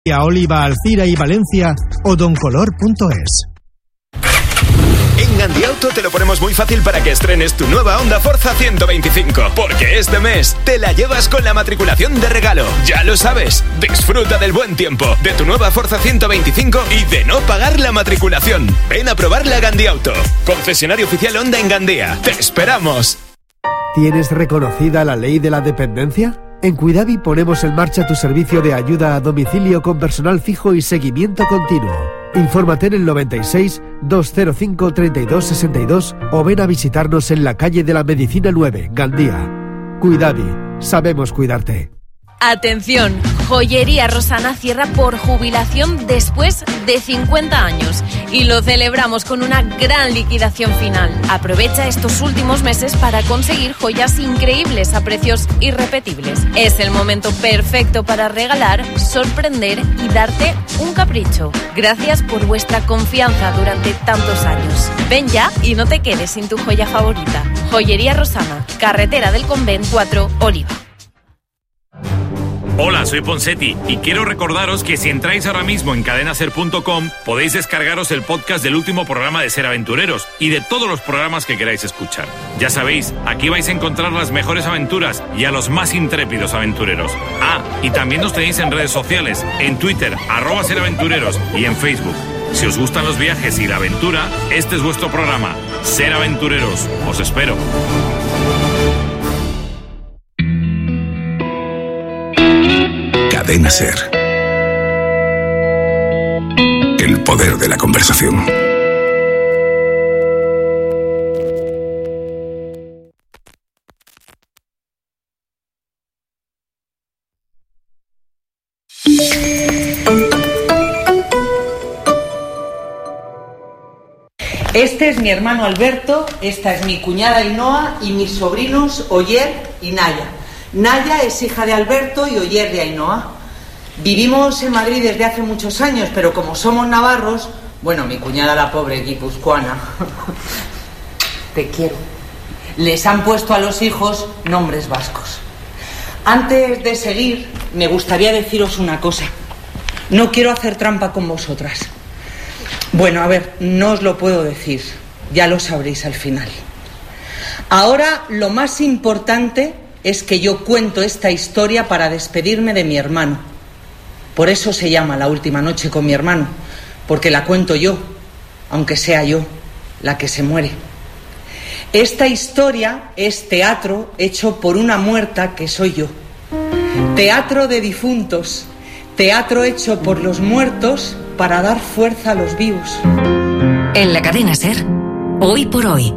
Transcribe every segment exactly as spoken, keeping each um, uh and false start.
Oliva, Alcira y Valencia o doncolor punto es. En Gandiauto te lo ponemos muy fácil para que estrenes tu nueva Honda Forza ciento veinticinco, porque este mes te la llevas con la matriculación de regalo. Ya lo sabes, disfruta del buen tiempo, de tu nueva Forza ciento veinticinco y de no pagar la matriculación. Ven a probarla a Gandiauto, concesionario oficial Honda en Gandía. ¡Te esperamos! ¿Tienes reconocida la ley de la dependencia? En Cuidavi ponemos en marcha tu servicio de ayuda a domicilio con personal fijo y seguimiento continuo. Infórmate en el noventa y seis, doscientos cinco, treinta y dos sesenta y dos o ven a visitarnos en la calle de la Medicina nueve, Gandía. Cuidavi, sabemos cuidarte. Atención, Joyería Rosana cierra por jubilación después de cincuenta años y lo celebramos con una gran liquidación final. Aprovecha estos últimos meses para conseguir joyas increíbles a precios irrepetibles. Es el momento perfecto para regalar, sorprender y darte un capricho. Gracias por vuestra confianza durante tantos años. Ven ya y no te quedes sin tu joya favorita. Joyería Rosana, Carretera del Convent cuatro, Oliva. Hola, soy Ponsetti y quiero recordaros que si entráis ahora mismo en cadena ser punto com podéis descargaros el podcast del último programa de Ser Aventureros y de todos los programas que queráis escuchar. Ya sabéis, aquí vais a encontrar las mejores aventuras y a los más intrépidos aventureros. Ah, y también nos tenéis en redes sociales, en Twitter, arroba Ser Aventureros y en Facebook. Si os gustan los viajes y la aventura, este es vuestro programa, Ser Aventureros. Os espero. Cadena Ser. El poder de la conversación. Este es mi hermano Alberto, esta es mi cuñada Ainhoa y mis sobrinos Oyer y Naya. Naya es hija de Alberto y Oyer de Ainhoa. Vivimos en Madrid desde hace muchos años, pero como somos navarros, bueno, mi cuñada la pobre guipuzcoana, te quiero, les han puesto a los hijos nombres vascos. Antes de seguir, me gustaría deciros una cosa. No quiero hacer trampa con vosotras. Bueno, a ver, no os lo puedo decir, ya lo sabréis al final. Ahora, lo más importante es que yo cuento esta historia para despedirme de mi hermano. Por eso se llama La última noche con mi hermano, porque la cuento yo, aunque sea yo la que se muere. Esta historia es teatro hecho por una muerta que soy yo. Teatro de difuntos, teatro hecho por los muertos para dar fuerza a los vivos. En la cadena Ser, hoy por hoy.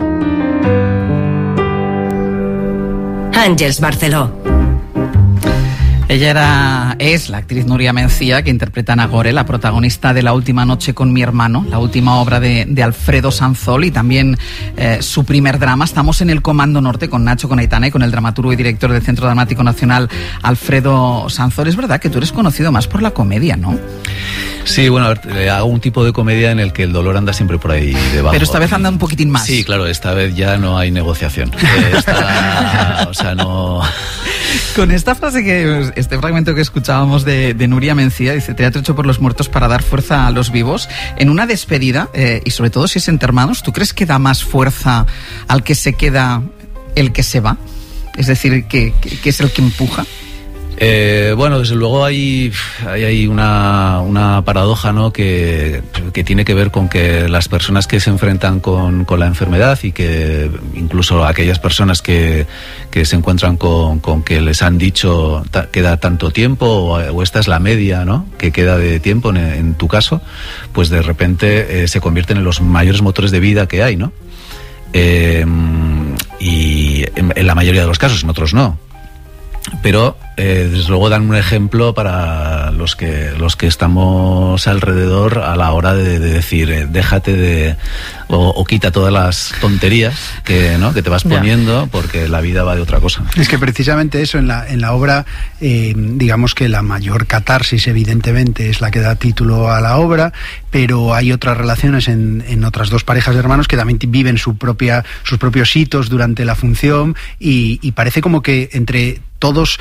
Àngels Barceló. Ella era, es la actriz Núria Mencía, que interpreta a Nagore, la protagonista de La última noche con mi hermano, la última obra de, de Alfredo Sanzol y también eh, su primer drama. Estamos en el Comando Norte con Nacho, con Aitana y con el dramaturgo y director del Centro Dramático Nacional, Alfredo Sanzol. Es verdad que tú eres conocido más por la comedia, ¿no? Sí, bueno, a ver, hago un tipo de comedia en el que el dolor anda siempre por ahí debajo. Pero esta vez anda un poquitín más. Sí, claro, esta vez ya no hay negociación. Esta, o sea, no... Con esta frase, que este fragmento que escuchábamos de, de Núria Mencía, dice: teatro hecho por los muertos para dar fuerza a los vivos. En una despedida, eh, y sobre todo si es entre hermanos, ¿tú crees que da más fuerza al que se queda el que se va? Es decir, que, que, que es el que empuja. Eh, bueno, desde luego hay, hay, hay una, una paradoja, ¿no?, que, que tiene que ver con que las personas que se enfrentan con, con la enfermedad y que incluso aquellas personas que, que se encuentran con, con que les han dicho ta, queda tanto tiempo o, o esta es la media, ¿no?, que queda de tiempo en, en tu caso, pues de repente eh, se convierten en los mayores motores de vida que hay, ¿no? Eh, y en, en la mayoría de los casos, en otros no. Pero eh, desde luego dan un ejemplo para los que los que estamos alrededor a la hora de, de decir eh, déjate de o, o quita todas las tonterías que no que te vas poniendo, porque la vida va de otra cosa. Es que precisamente eso en la en la obra, eh, digamos que la mayor catarsis evidentemente es la que da título a la obra, pero hay otras relaciones en, en otras dos parejas de hermanos que también viven su propia sus propios hitos durante la función y, y parece como que entre todos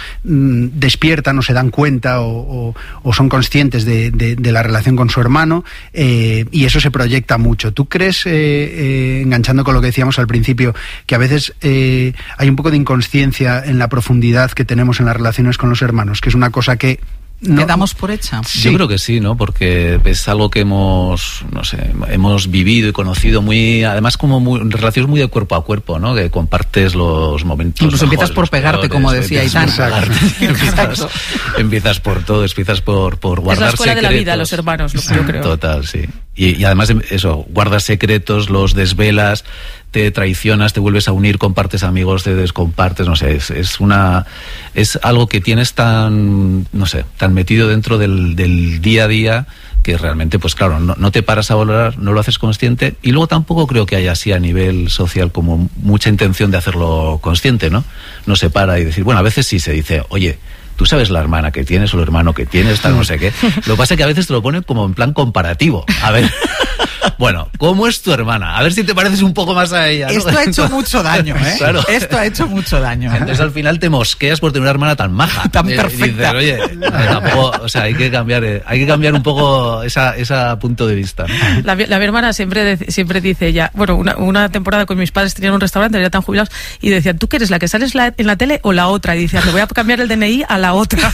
mmm, despiertan o se dan cuenta o, o, o son conscientes de, de, de la relación con su hermano, eh, y eso se proyecta mucho. ¿Tú crees, eh, eh, enganchando con lo que decíamos al principio, que a veces eh, hay un poco de inconsciencia en la profundidad que tenemos en las relaciones con los hermanos, que es una cosa que no ¿le damos por hecha? Sí. Yo creo que sí, ¿no? Porque es algo que hemos, no sé, hemos vivido y conocido muy, además como muy, relaciones muy de cuerpo a cuerpo, ¿no? Que compartes los momentos. Incluso mejores, empiezas por pegarte, peores, como decía Aitán. empiezas, empiezas por todo, empiezas por, por guardar secretos. Es la escuela secretos. De la vida, los hermanos, lo que yo creo. Total, sí. Y, y además eso, guardas secretos, los desvelas, te traicionas, te vuelves a unir, compartes amigos, te descompartes, no sé, es, es una, es algo que tienes tan, no sé, tan metido dentro del, del día a día que realmente, pues claro, no, no te paras a valorar, no lo haces consciente, y luego tampoco creo que haya así a nivel social como mucha intención de hacerlo consciente, ¿no? No se para y decir, bueno, a veces sí se dice, oye, tú sabes la hermana que tienes o el hermano que tienes, tal, no sé qué. Lo que pasa es que a veces te lo ponen como en plan comparativo. A ver, bueno, ¿cómo es tu hermana? A ver si te pareces un poco más a ella, ¿no? Esto ha hecho mucho daño, ¿eh? Claro. Esto ha hecho mucho daño. ¿eh? Entonces al final te mosqueas por tener una hermana tan maja. Tan eh, perfecta. Y dices, oye, tampoco, o sea, hay que cambiar, eh, hay que cambiar un poco esa, esa punto de vista, ¿no? La, la mi hermana siempre, de, siempre dice ella, bueno, una, una temporada con mis padres tenían un restaurante, ya tan jubilados, y decían, ¿tú qué eres, la que sales la, en la tele o la otra? Y decían, le voy a cambiar el D N I a la otra.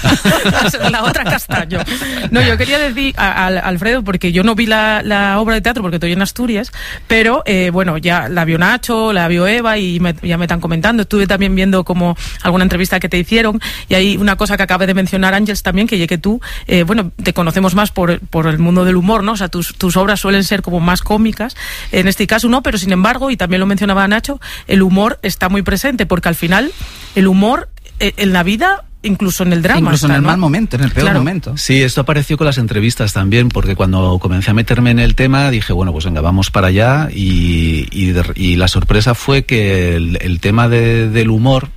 La otra Castaño. No, yo quería decir a, a Alfredo, porque yo no vi la, la obra de teatro porque estoy en Asturias, pero eh, bueno, ya la vio Nacho, la vio Eva y me, ya me están comentando. Estuve también viendo como alguna entrevista que te hicieron, y hay una cosa que acaba de mencionar Ángels también, que que tú, eh, bueno, te conocemos más por, por el mundo del humor, ¿no? O sea, tus, tus obras suelen ser como más cómicas, en este caso no, pero sin embargo, y también lo mencionaba Nacho, el humor está muy presente, porque al final el humor eh, en la vida, incluso en el drama. Incluso está, en el ¿no? mal momento, en el peor claro. momento. Sí, esto apareció con las entrevistas también, porque cuando comencé a meterme en el tema dije, bueno, pues venga, vamos para allá, y, y, de, y la sorpresa fue que el, el tema de, del humor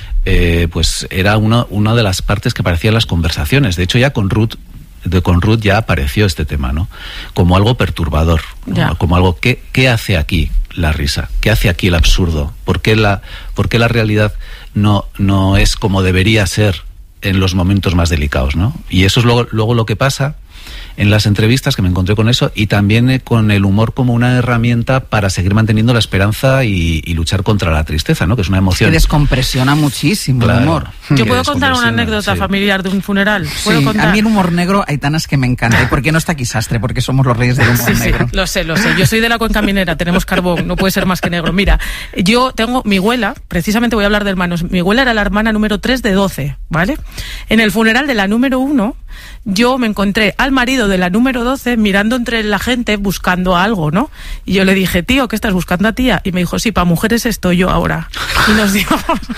eh, pues era una, una de las partes que aparecía en las conversaciones. De hecho, ya con Ruth de con Ruth ya apareció este tema, ¿no? Como algo perturbador, ¿no? Como algo, ¿qué, ¿qué hace aquí la risa? ¿Qué hace aquí el absurdo? ¿Por qué la, por qué la realidad no, no es como debería ser en los momentos más delicados, ¿no? Y eso es luego, luego lo que pasa en las entrevistas, que me encontré con eso, y también eh, con el humor como una herramienta para seguir manteniendo la esperanza y, y luchar contra la tristeza, ¿no? Que es una emoción. Que descompresiona muchísimo, claro, el humor. Yo puedo contar una anécdota sí. familiar de un funeral. ¿Puedo sí, contar? A mí el humor negro, Aitanas, que me encanta. ¿Y por qué no está aquí Sastre? Porque somos los reyes del humor sí, negro. Sí, lo sé, lo sé. Yo soy de la Cuenca Minera, tenemos carbón, no puede ser más que negro. Mira, yo tengo mi abuela, precisamente voy a hablar de hermanos. Mi abuela era la hermana número tres de doce, ¿vale? En el funeral de la número uno, yo me encontré al marido de la número doce mirando entre la gente buscando algo, ¿no? Y yo le dije, tío, ¿qué estás buscando a tía? Y me dijo, sí, para mujeres estoy yo ahora. Y nos dio,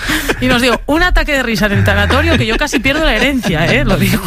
y nos dio un ataque de risa en el tanatorio que yo casi pierdo la herencia, ¿eh? Lo dijo.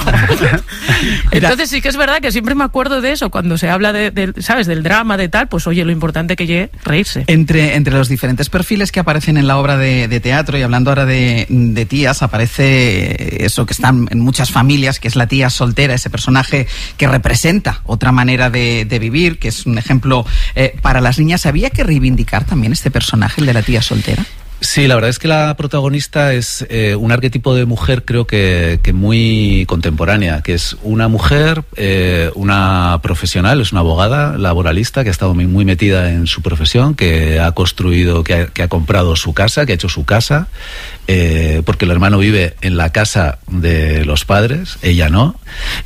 Entonces sí que es verdad que siempre me acuerdo de eso, cuando se habla de, de ¿sabes? Del drama, de tal, pues oye, lo importante que llegue reírse. Entre, entre los diferentes perfiles que aparecen en la obra de, de teatro, y hablando ahora de, de tías, aparece eso que están en muchas familias, que es la tía soltera, ese personaje que representa otra manera de, de vivir, que es un ejemplo eh, para las niñas. ¿Había que reivindicar también este personaje, el de la tía soltera? Sí, la verdad es que la protagonista es eh, un arquetipo de mujer, creo que, que muy contemporánea, que es una mujer, eh, una profesional, es una abogada laboralista que ha estado muy, muy metida en su profesión, que ha construido, que ha, que ha comprado su casa, que ha hecho su casa, eh, porque el hermano vive en la casa de los padres, ella no,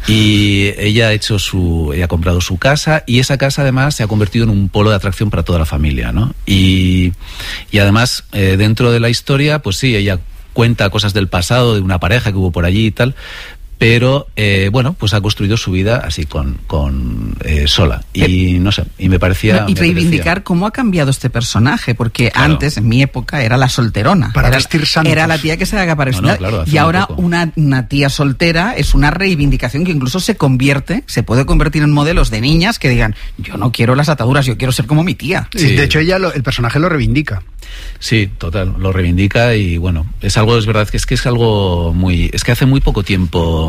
y ella ha hecho su, ella ha comprado su casa, y esa casa además se ha convertido en un polo de atracción para toda la familia, ¿no? Y, y además eh, dentro de la historia, pues sí, ella cuenta cosas del pasado, de una pareja que hubo por allí y tal, pero eh, bueno, pues ha construido su vida así con, con eh, sola, y no sé, y me parecía... Y me reivindicar parecía. cómo ha cambiado este personaje, porque claro. antes, en mi época, era la solterona. Para era, vestir santos. Era la tía que se haga para vestir. No, no, claro, y ahora una, una tía soltera es una reivindicación que incluso se convierte, se puede convertir en modelos de niñas que digan, yo no quiero las ataduras, yo quiero ser como mi tía. Sí. De hecho, ella lo, el personaje lo reivindica. Sí, total, lo reivindica, y bueno, es algo, es verdad que es que es algo muy, es que hace muy poco tiempo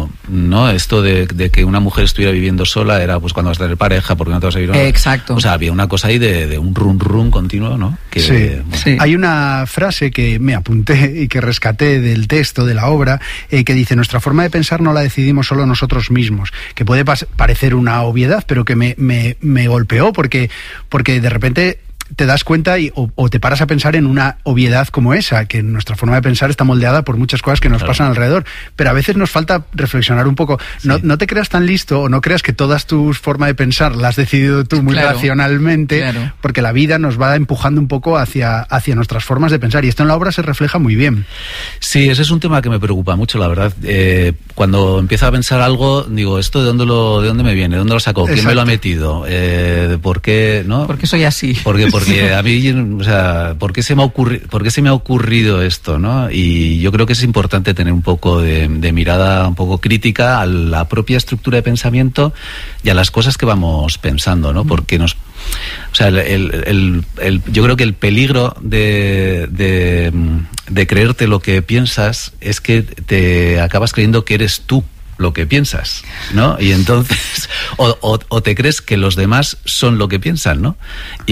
como, ¿no? Esto de, de que una mujer estuviera viviendo sola era pues cuando vas a tener pareja, porque no te vas a vivir. Exacto. O sea, había una cosa ahí de, de un run run continuo, ¿no? Que, sí. bueno. sí. Hay una frase que me apunté y que rescaté del texto, de la obra, eh, que dice: nuestra forma de pensar no la decidimos solo nosotros mismos, que puede pas- parecer una obviedad, pero que me, me, me golpeó porque, porque de repente te das cuenta y, o, o te paras a pensar en una obviedad como esa, que nuestra forma de pensar está moldeada por muchas cosas que nos claro. pasan alrededor, pero a veces nos falta reflexionar un poco. Sí. No, no te creas tan listo o no creas que todas tus formas de pensar las has decidido tú muy claro. racionalmente, claro. porque la vida nos va empujando un poco hacia, hacia nuestras formas de pensar, y esto en la obra se refleja muy bien. Sí, ese es un tema que me preocupa mucho, la verdad. Eh, cuando empiezo a pensar algo, digo, ¿esto de dónde lo, de dónde me viene? ¿De dónde lo sacó? ¿Quién Exacto. me lo ha metido? Eh, ¿Por qué? ¿No? Porque soy así. Porque, porque a mí, o sea, ¿por qué se me ha ocurrido, por qué se me ha ocurrido esto, ¿no? Y yo creo que es importante tener un poco de, de mirada un poco crítica a la propia estructura de pensamiento y a las cosas que vamos pensando, ¿no? Porque nos, o sea, el, el, el, el, yo creo que el peligro de, de, de creerte lo que piensas es que te acabas creyendo que eres tú lo que piensas, ¿no? Y entonces, o, o, o te crees que los demás son lo que piensan, ¿no?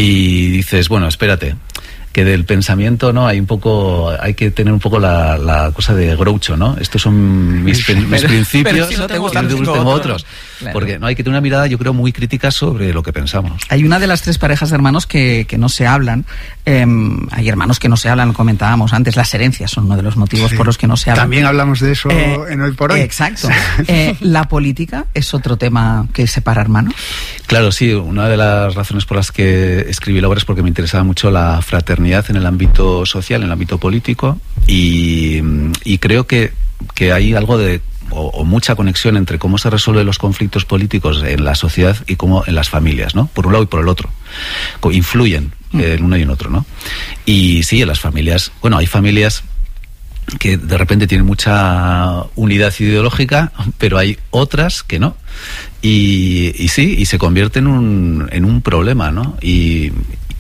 Y dices, bueno, espérate, que del pensamiento, ¿no? Hay un poco, hay que tener un poco la, la cosa de Groucho, ¿no? Estos son mis, mis pero, principios, pero si no te gustan, tengo, tengo otros. otros. Claro. Porque no hay que tener una mirada, yo creo, muy crítica sobre lo que pensamos. Hay una de las tres parejas de hermanos que, que no se hablan. Eh, hay hermanos que no se hablan, comentábamos antes, las herencias son uno de los motivos sí. por los que no se hablan. También hablamos de eso eh, en Hoy por Hoy. Eh, exacto. eh, ¿La política es otro tema que separa hermanos? Claro, sí. Una de las razones por las que escribí la obra es porque me interesaba mucho la fraternidad en el ámbito social, en el ámbito político, y, y creo que, que hay algo de O, o mucha conexión entre cómo se resuelven los conflictos políticos en la sociedad y cómo en las familias, ¿no? Por un lado y por el otro. Influyen eh, en uno y en otro, ¿no? Y sí, en las familias, bueno, hay familias que de repente tienen mucha unidad ideológica, pero hay otras que no. Y, y sí, y se convierte en un, en un problema, ¿no? Y,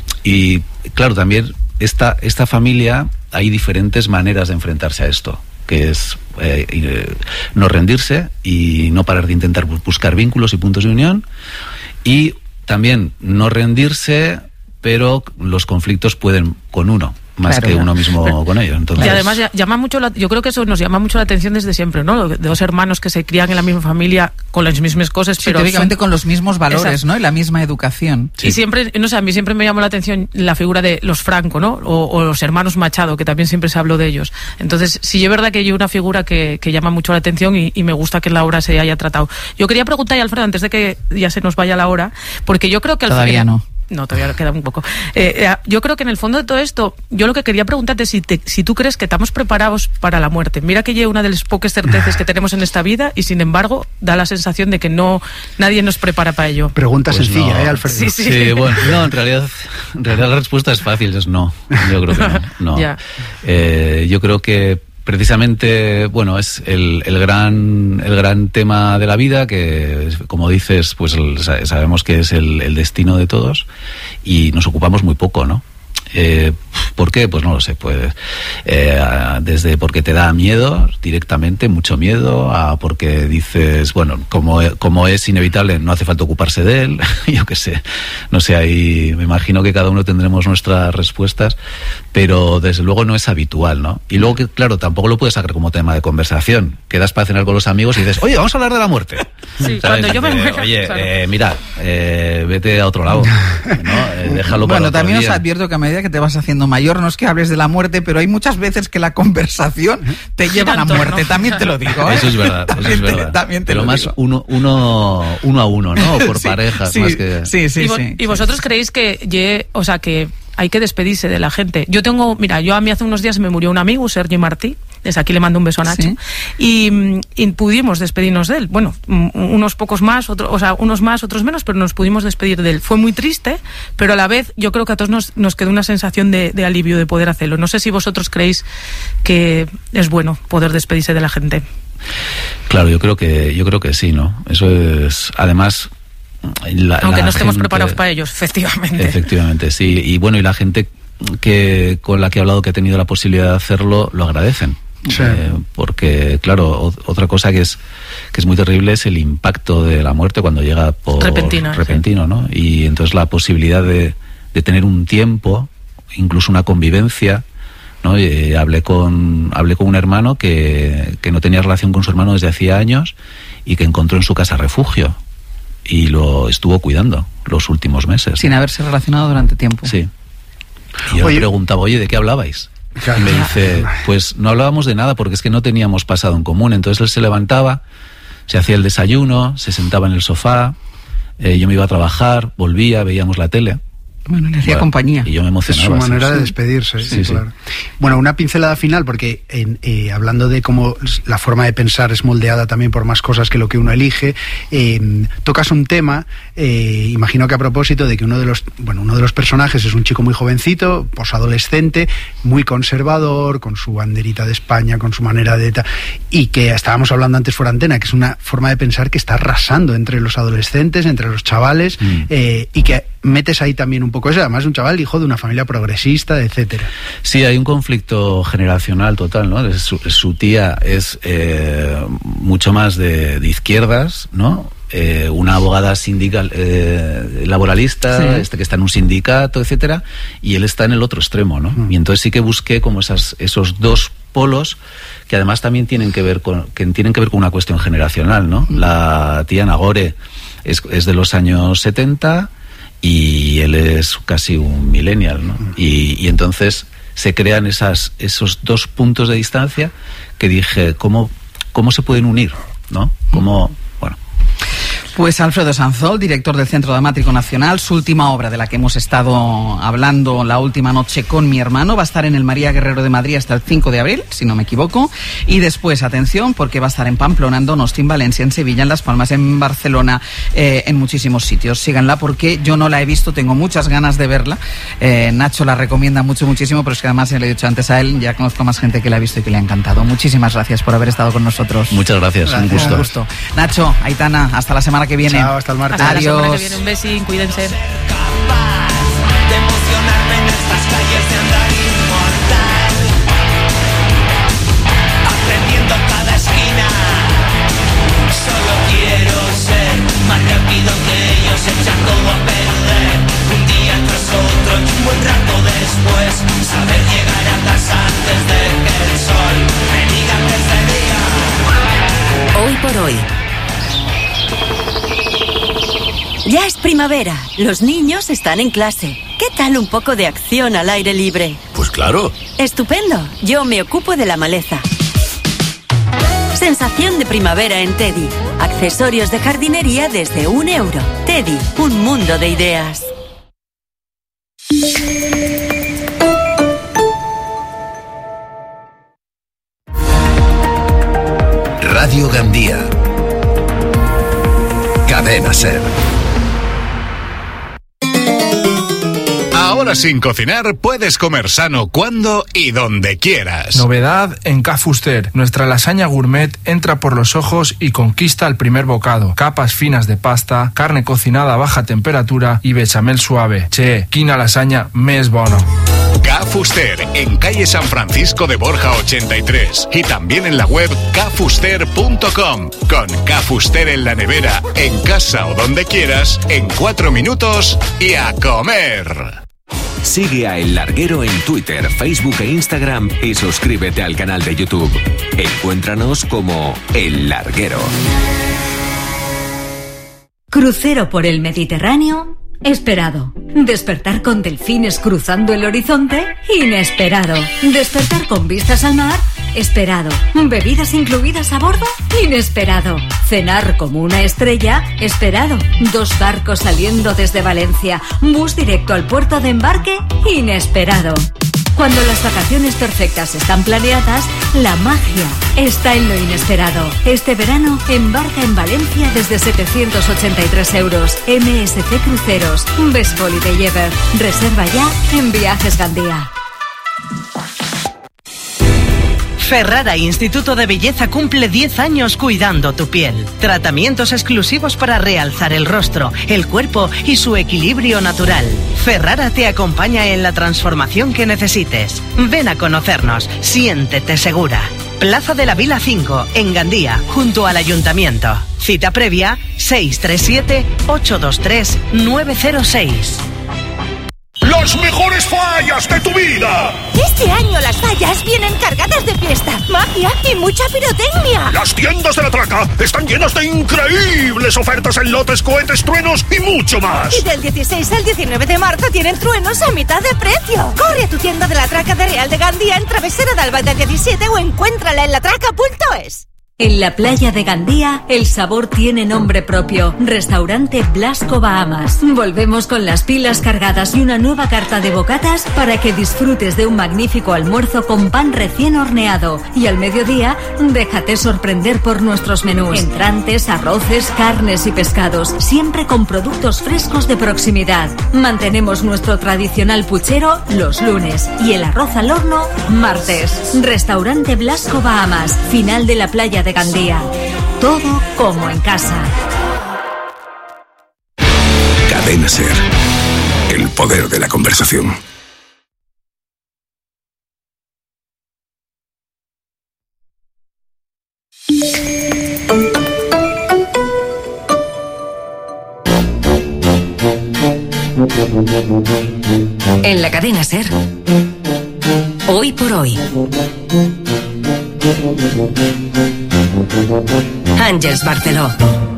y claro, también esta, esta familia, hay diferentes maneras de enfrentarse a esto, que es eh, eh, no rendirse y no parar de intentar buscar vínculos y puntos de unión, y también no rendirse, pero los conflictos pueden con uno más claro, que uno mismo pero, con ellos. Entonces... Y además llama mucho la, yo creo que eso nos llama mucho la atención desde siempre, ¿no? De dos hermanos que se crían en la misma familia con las mismas cosas, sí, pero teóricamente son... con los mismos valores, Exacto. ¿no? Y la misma educación. Sí. Y siempre, no sé, a mí siempre me llamó la atención la figura de los Franco, ¿no? O, o los hermanos Machado, que también siempre se habló de ellos. Entonces, sí es verdad que hay una figura que, que llama mucho la atención y, y me gusta que en la obra se haya tratado. Yo quería preguntar, Alfredo, antes de que ya se nos vaya la hora, porque yo creo que al Todavía final... no. No, todavía queda un poco. Eh, eh, yo creo que en el fondo de todo esto, yo lo que quería preguntarte es si, te, si tú crees que estamos preparados para la muerte. Mira que lleva una de las pocas certezas que tenemos en esta vida y sin embargo da la sensación de que no nadie nos prepara para ello. Pregunta pues sencilla, no. ¿eh, Alfredo? Sí, sí. sí, bueno, no, en realidad, en realidad la respuesta es fácil, es no. Yo creo que no. no. Ya. Eh, yo creo que precisamente, bueno, es el, el gran el gran tema de la vida, que como dices, pues sabemos que es el, el destino de todos y nos ocupamos muy poco, ¿no? Eh, ¿Por qué? Pues no lo sé, pues eh, desde porque te da miedo directamente, mucho miedo, a porque dices, bueno, como, como es inevitable, no hace falta ocuparse de él, yo qué sé, no sé, ahí me imagino que cada uno tendremos nuestras respuestas, pero desde luego no es habitual, ¿no? Y luego que, claro, tampoco lo puedes sacar como tema de conversación, quedas para cenar con los amigos y dices, oye, vamos a hablar de la muerte. Sí, cuando yo me muero, eh, Oye, claro. eh, mira, eh, vete a otro lado, ¿no? Eh, déjalo para Bueno, otro también día. os advierto que a medida que te vas haciendo mayor, no es que hables de la muerte, pero hay muchas veces que la conversación te lleva a la muerte, también te lo digo, ¿eh? Eso es verdad, eso también es verdad. Te, también te pero lo más digo. uno, uno, uno a uno, ¿no? Por sí, parejas, sí, más que... Sí, sí, ¿Y, vo- sí. ¿Y vosotros sí, creéis que, ye, o sea, que hay que despedirse de la gente? Yo tengo, mira, yo a mí hace unos días me murió un amigo, Sergi Martí, desde aquí le mando un beso a Nacho, ¿Sí? y, y pudimos despedirnos de él. Bueno, unos pocos más, otro, o sea, unos más, otros menos, pero nos pudimos despedir de él. Fue muy triste, pero a la vez yo creo que a todos nos, nos quedó una sensación de, de alivio de poder hacerlo. No sé si vosotros creéis que es bueno poder despedirse de la gente. Claro, yo creo que, yo creo que sí, ¿no? Eso es, además... La, Aunque la no estemos gente, preparados para ellos, efectivamente. Efectivamente, sí. Y bueno, y la gente que con la que he hablado, que he tenido la posibilidad de hacerlo, lo agradecen. Sí. Eh, porque, claro, o, otra cosa que es que es muy terrible es el impacto de la muerte cuando llega por repentino, repentino, sí. ¿no? Y entonces la posibilidad de, de tener un tiempo, incluso una convivencia, ¿no? Eh, hablé con hablé con un hermano que, que no tenía relación con su hermano desde hacía años y que encontró en su casa refugio y lo estuvo cuidando los últimos meses. Sin haberse relacionado durante tiempo. Sí. Y yo Oye, le preguntaba, oye, ¿de qué hablabais? Claro. Y me dice, pues no hablábamos de nada porque es que no teníamos pasado en común. Entonces él se levantaba, se hacía el desayuno, se sentaba en el sofá, eh, yo me iba a trabajar, volvía, veíamos la tele. Bueno, le hacía Bueno, compañía. Y yo me Es emocionaba. su manera sí, de sí. despedirse, Sí, sí. claro. Bueno, una pincelada final, porque en, eh, hablando de cómo la forma de pensar es moldeada también por más cosas que lo que uno elige, eh, tocas un tema, eh, imagino que a propósito de que uno de los, bueno, uno de los personajes es un chico muy jovencito, posadolescente, muy conservador, con su banderita de España, con su manera de... Ta, y que estábamos hablando antes fuera antena, que es una forma de pensar que está arrasando entre los adolescentes, entre los chavales, Mm. eh, y que metes ahí también un poco eso, además un chaval hijo de una familia progresista, etcétera. Sí, hay un conflicto generacional total, ¿no? Su, su tía es eh, mucho más de, de izquierdas, ¿no? Eh, una abogada sindical eh, laboralista, Sí. este que está en un sindicato, etcétera, y él está en el otro extremo, ¿no? Mm. Y entonces sí que busqué como esas, esos dos polos que además también tienen que ver con que tienen que ver con una cuestión generacional, ¿no? La tía Nagore es, es de los años setenta y él es casi un millennial, ¿no? Y, y entonces se crean esas, esos dos puntos de distancia que dije, ¿cómo, cómo se pueden unir? ¿No? ¿Cómo, bueno. Pues Alfredo Sanzol, director del Centro Dramático Nacional, su última obra de la que hemos estado hablando la última noche con mi hermano, va a estar en el María Guerrero de Madrid hasta el cinco de abril, si no me equivoco, y después, atención, porque va a estar en Pamplona, en Donosti, en Valencia, en Sevilla, en Las Palmas, en Barcelona, eh, en muchísimos sitios. Síganla porque yo no la he visto, tengo muchas ganas de verla. Eh, Nacho la recomienda mucho, muchísimo, pero es que además, se lo he dicho antes a él, ya conozco más gente que la ha visto y que le ha encantado. Muchísimas gracias por haber estado con nosotros. Muchas gracias, Gracias. un gusto. Un gusto. Nacho, Aitana, hasta la semana que viene. Chao, hasta el martes. Hasta la semana que Adiós. viene. Un besín, cuídense. De emocionarme en estas calles de andar inmortal, aprendiendo cada esquina. Solo quiero ser más rápido que ellos, echar todo a perder. Un día tras otro y un buen rato después, saber llegar a casa antes de que el sol me diga que es de día. Hoy por hoy. Ya es primavera, los niños están en clase. ¿Qué tal un poco de acción al aire libre? Pues claro. Estupendo, yo me ocupo de la maleza. Sensación de primavera en Teddy. Accesorios de jardinería desde un euro. Teddy, un mundo de ideas. Radio Gandía. Cadena Ser. Ahora sin cocinar puedes comer sano cuando y donde quieras. Novedad en Ca Fuster. Nuestra lasaña gourmet entra por los ojos y conquista el primer bocado. Capas finas de pasta, carne cocinada a baja temperatura y bechamel suave. Che, quina lasaña més bono. Ca Fuster, en calle San Francisco de Borja ochenta y tres. Y también en la web ca fuster punto com. Con Ca Fuster en la nevera, en casa o donde quieras, en cuatro minutos y a comer. Sigue a El Larguero en Twitter, Facebook e Instagram y suscríbete al canal de YouTube. Encuéntranos como El Larguero. Crucero por el Mediterráneo, esperado. Despertar con delfines cruzando el horizonte, inesperado. Despertar con vistas al mar, esperado. Bebidas incluidas a bordo, inesperado. Cenar como una estrella, esperado. Dos barcos saliendo desde Valencia, bus directo al puerto de embarque, inesperado. Cuando las vacaciones perfectas están planeadas, la magia está en lo inesperado. Este verano, embarca en Valencia desde setecientos ochenta y tres euros. M S C Cruceros, Best Holiday Ever. Reserva ya en Viajes Gandía. Ferrara Instituto de Belleza cumple diez años cuidando tu piel. Tratamientos exclusivos para realzar el rostro, el cuerpo y su equilibrio natural. Ferrara te acompaña en la transformación que necesites. Ven a conocernos, siéntete segura. Plaza de la Vila cinco, en Gandía, junto al Ayuntamiento. Cita previa seis tres siete, ocho dos tres, nueve cero seis. ¡Las mejores fallas de tu vida! Este año las fallas vienen cargadas de fiesta, magia y mucha pirotecnia. Las tiendas de la Traca están llenas de increíbles ofertas en lotes, cohetes, truenos y mucho más. Y del dieciséis al diecinueve de marzo tienen truenos a mitad de precio. Corre a tu tienda de la Traca de Real de Gandía en Travesera de Albaida diecisiete o encuéntrala en latraca punto es. En la playa de Gandía, el sabor tiene nombre propio. Restaurante Blasco Bahamas. Volvemos con las pilas cargadas y una nueva carta de bocatas para que disfrutes de un magnífico almuerzo con pan recién horneado. Y al mediodía, déjate sorprender por nuestros menús. Entrantes, arroces, carnes y pescados. Siempre con productos frescos de proximidad. Mantenemos nuestro tradicional puchero los lunes y el arroz al horno martes. Restaurante Blasco Bahamas. Final de la playa de Gandía. Todo como en casa. Cadena SER. El poder de la conversación. En la cadena SER. Hoy por hoy. Àngels Barceló.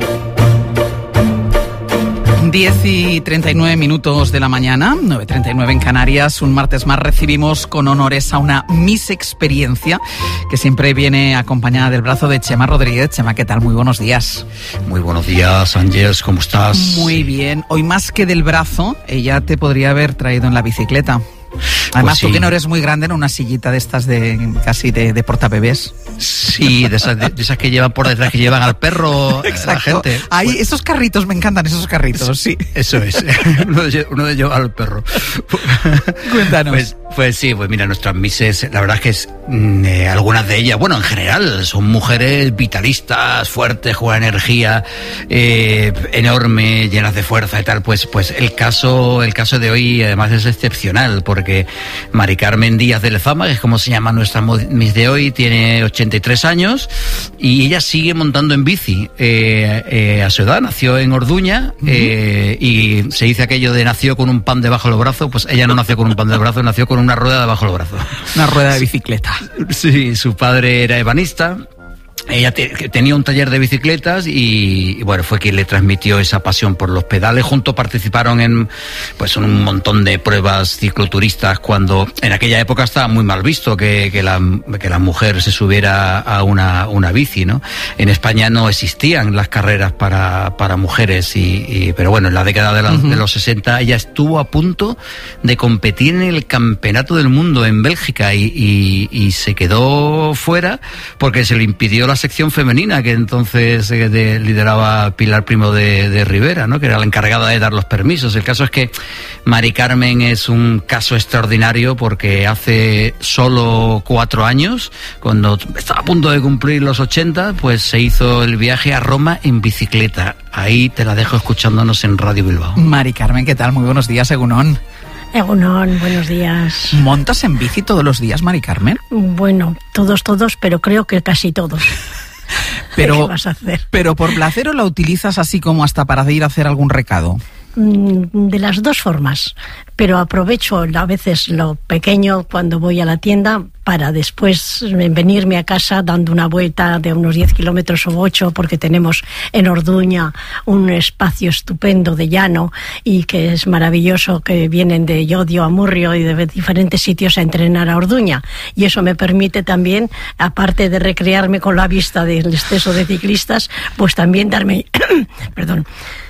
diez y treinta y nueve minutos de la mañana, nueve y treinta y nueve en Canarias. Un martes más recibimos con honores a una Miss Experiencia que siempre viene acompañada del brazo de Chema Rodríguez. Chema, ¿qué tal? Muy buenos días. Muy buenos días, Ángels, ¿cómo estás? Muy bien. Hoy más que del brazo, ella te podría haber traído en la bicicleta. Además, pues sí. Tú que no eres muy grande, en una sillita de estas de casi de, de portabebés. Sí, de esas, de, de esas que llevan por detrás, que llevan al perro. Exacto. La gente. Ahí, pues, esos carritos, me encantan esos carritos, sí. Eso es, uno de, uno de llevar al perro. Cuéntanos. Pues, pues sí, pues mira, nuestras misses, la verdad es que es, eh, algunas de ellas, bueno, en general, son mujeres vitalistas, fuertes, con energía eh, enorme, llenas de fuerza y tal. Pues, pues el caso, el caso de hoy además es excepcional, porque porque Mari Carmen Díaz de Lezama, que es como se llama nuestra Miss de hoy, tiene ochenta y tres años y ella sigue montando en bici. Eh, eh, a su edad nació en Orduña, uh-huh. eh, y se dice aquello de nació con un pan debajo del brazo. Pues ella no nació con un pan debajo del brazo, nació con una rueda debajo del brazo. Una rueda de bicicleta. Sí, su padre era ebanista. Ella te, tenía un taller de bicicletas y, y bueno, fue quien le transmitió esa pasión por los pedales. Juntos participaron en pues un montón de pruebas cicloturistas, cuando en aquella época estaba muy mal visto que, que, la, que la mujer se subiera a una, una bici, ¿no? En España no existían las carreras para, para mujeres, y, y, pero bueno, en la década de, la, uh-huh. de los sesenta ella estuvo a punto de competir en el Campeonato del Mundo en Bélgica y, y, y se quedó fuera porque se le impidió la sección femenina que entonces eh, de, lideraba Pilar Primo de, de Rivera, ¿no? Que era la encargada de dar los permisos. El caso es que Mari Carmen es un caso extraordinario porque hace solo cuatro años, cuando estaba a punto de cumplir los ochenta, pues se hizo el viaje a Roma en bicicleta. Ahí te la dejo escuchándonos en Radio Bilbao. Mari Carmen, ¿qué tal? Muy buenos días, Egunon. Egunon, buenos días. ¿Montas en bici todos los días, Mari Carmen? Bueno, todos, todos, pero creo que casi todos. Pero, ¿qué vas a hacer? ¿Pero por placer o la utilizas así como hasta para ir a hacer algún recado? De las dos formas, pero aprovecho a veces lo pequeño cuando voy a la tienda para después venirme a casa dando una vuelta de unos diez kilómetros o ocho, porque tenemos en Orduña un espacio estupendo de llano y que es maravilloso, que vienen de Llodio a Murrio y de diferentes sitios a entrenar a Orduña, y eso me permite también, aparte de recrearme con la vista del exceso de ciclistas, pues también darme perdón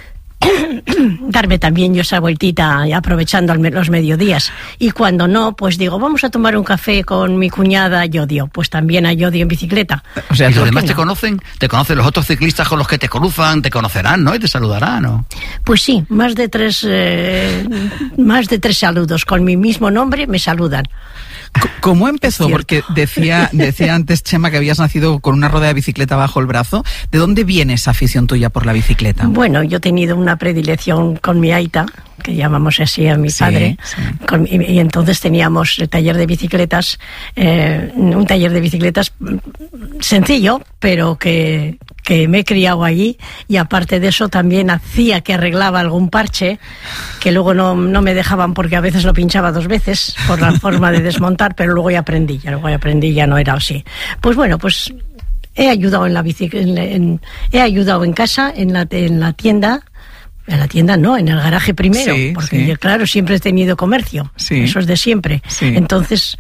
darme también yo esa vueltita aprovechando los mediodías. Y cuando no, pues digo, vamos a tomar un café con mi cuñada Llodio, pues también a Llodio en bicicleta. O sea, ¿y los demás no te conocen? ¿Te conocen los otros ciclistas con los que te cruzan? ¿Te conocerán, no? Y te saludarán, ¿no? Pues sí, más de tres eh, más de tres saludos con mi mismo nombre me saludan. ¿Cómo empezó? Porque decía, decía antes, Chema, que habías nacido con una rueda de bicicleta bajo el brazo. ¿De dónde viene esa afición tuya por la bicicleta? Bueno, yo he tenido una predilección con mi aita, que llamamos así a mi Sí, padre, sí. con- y, y entonces teníamos el taller de bicicletas, eh, un taller de bicicletas mm, sencillo, pero que, que me he criado allí, y aparte de eso también hacía que arreglaba algún parche, que luego no, no me dejaban porque a veces lo pinchaba dos veces por la forma de desmontar, pero luego ya aprendí, ya luego ya aprendí, ya no era así. Pues bueno, pues he ayudado en la bicicleta, he ayudado en casa, en la, en la tienda. En la tienda no, en el garaje primero, Sí, porque sí. yo, claro, siempre he tenido comercio, Sí. eso es de siempre. Sí. Entonces,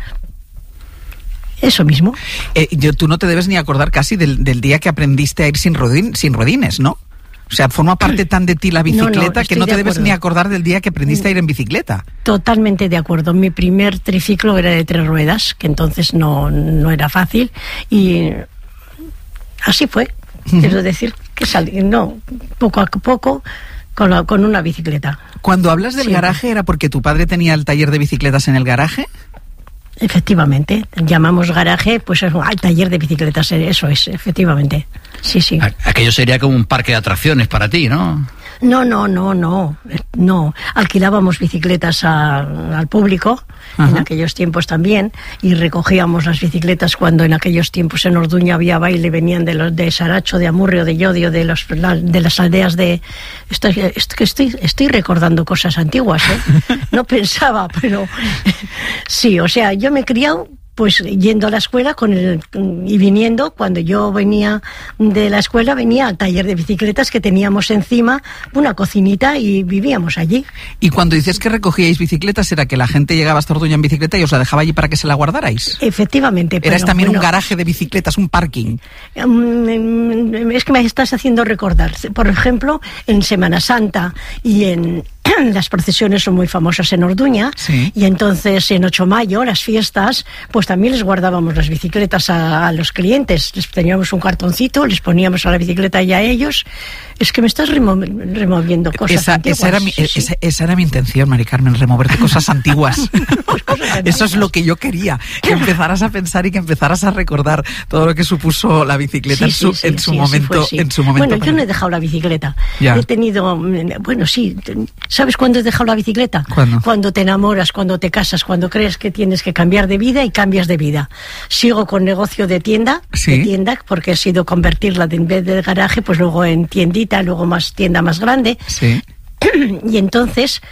eso mismo. Eh, yo, tú no te debes ni acordar casi del, del día que aprendiste a ir sin, rodín, sin rodines, ¿no? O sea, forma parte tan de ti la No, no, bicicleta que estoy no de te debes acuerdo. ni acordar del día que aprendiste a ir en bicicleta. Totalmente de acuerdo. Mi primer triciclo era de tres ruedas, que entonces no, no era fácil, y así fue. Quiero decir que salí, no, poco a poco, con, la- con una bicicleta. Cuando hablas del Siempre. garaje, ¿era porque tu padre tenía el taller de bicicletas en el garaje? Efectivamente, llamamos garaje, pues es al taller de bicicletas, eso es, efectivamente. Sí, sí. Aquello sería como un parque de atracciones para ti, ¿no? No, no, no, no, no. Alquilábamos bicicletas a- al público, Ajá. en aquellos tiempos también, y recogíamos las bicicletas cuando en aquellos tiempos en Orduña había baile, venían de los de Saracho, de Amurrio, de Llodio, de los la- de las aldeas de. Estoy, estoy, estoy, estoy recordando cosas antiguas, ¿eh? No pensaba, pero sí, o sea, yo me he criado pues yendo a la escuela con el, y viniendo, cuando yo venía de la escuela, venía al taller de bicicletas que teníamos encima, una cocinita, y vivíamos allí. Y cuando dices que recogíais bicicletas, ¿era que la gente llegaba hasta Orduña en bicicleta y os la dejaba allí para que se la guardarais? Efectivamente. ¿Eras pero, también bueno, un garaje de bicicletas, un parking? Mm, Es que me estás haciendo recordar. Por ejemplo, en Semana Santa y en las procesiones son muy famosas en Orduña, Sí. y entonces en ocho de mayo, las fiestas, pues también les guardábamos las bicicletas a, a los clientes. Les teníamos un cartoncito, les poníamos a la bicicleta y a ellos. Es que me estás remo- removiendo cosas Esa, antiguas. esa, era mi, Sí, sí. esa- esa era mi intención, Mari Carmen, removerte cosas antiguas. Eso es lo que yo quería, que empezaras a pensar y que empezaras a recordar todo lo que supuso la bicicleta Sí, en su, sí, sí, en su sí, así momento. fue, sí. En su momento Bueno, yo para- no he dejado la bicicleta. Ya. He tenido, mm, bueno, sí. te- ¿Sabes cuándo he dejado la bicicleta? ¿Cuándo? Cuando te enamoras, cuando te casas, cuando crees que tienes que cambiar de vida y cambias de vida. Sigo con negocio de tienda, Sí. de tienda, porque he sido convertirla de, en vez de garaje, pues luego en tiendita, luego más tienda más grande. Sí. Y entonces,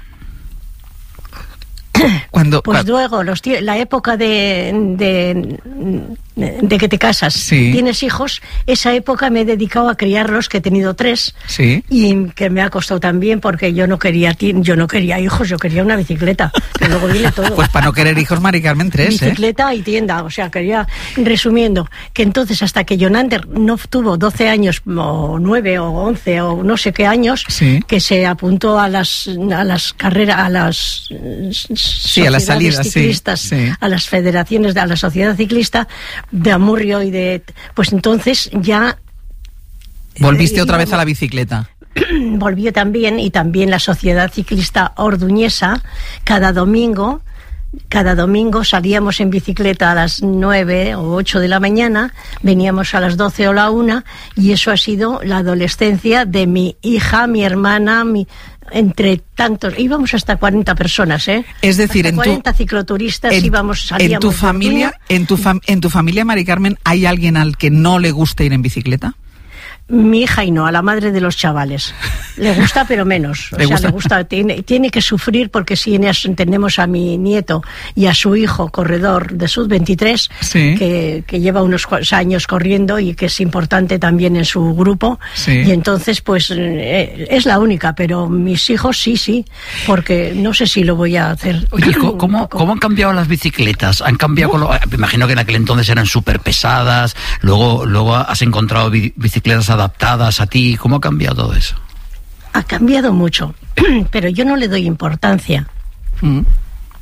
Cuando, pues cuando- luego, los tie- la época de, de, de que te casas, Sí. tienes hijos, esa época me he dedicado a criarlos, que he tenido tres, Sí. y que me ha costado también porque yo no quería ti- yo no quería hijos, yo quería una bicicleta, que luego viene todo. Pues para no querer hijos, Mari Carmen, tres, ¿eh? Bicicleta y tienda, o sea, quería, resumiendo, que entonces hasta que Jonander no tuvo doce años, o nueve, o once, o no sé qué años, Sí. que se apuntó a las, a las carreras, a las Sí, a las sociedades salidas, sí, ciclistas, sí. a las federaciones, de, a la sociedad ciclista de Amurrio y de... Pues entonces ya Volviste eh, otra vez a íbamos- la bicicleta. volvió también, y también la Sociedad Ciclista Orduñesa, cada domingo, cada domingo salíamos en bicicleta a las nueve o ocho de la mañana, veníamos a las doce o la una, y eso ha sido la adolescencia de mi hija, mi hermana, mi, entre tantos, íbamos hasta cuarenta personas, ¿eh? Es decir, Hasta en tu- cuarenta cicloturistas En, íbamos, en salíamos tu de familia, Orduña. en tu fam- en tu familia, Mari Carmen, ¿hay alguien al que no le guste ir en bicicleta? Mi hija y no, a la madre de los chavales. Le gusta, pero menos. O Le sea, gusta. le gusta, tiene, tiene que sufrir porque si tenemos a mi nieto y a su hijo, corredor de sub veintitrés, Sí. que, que lleva unos cua- años corriendo y que es importante también en su grupo. Sí. Y entonces, pues, eh, es la única, pero mis hijos sí, sí, porque no sé si lo voy a hacer. Oye, ¿cómo, cómo, cómo han cambiado las bicicletas? ¿Han cambiado con lo- me imagino que en aquel entonces eran súper pesadas, luego, luego has encontrado bi- bicicletas adaptadas a ti. ¿Cómo ha cambiado todo eso? Ha cambiado mucho, pero yo no le doy importancia. Mm.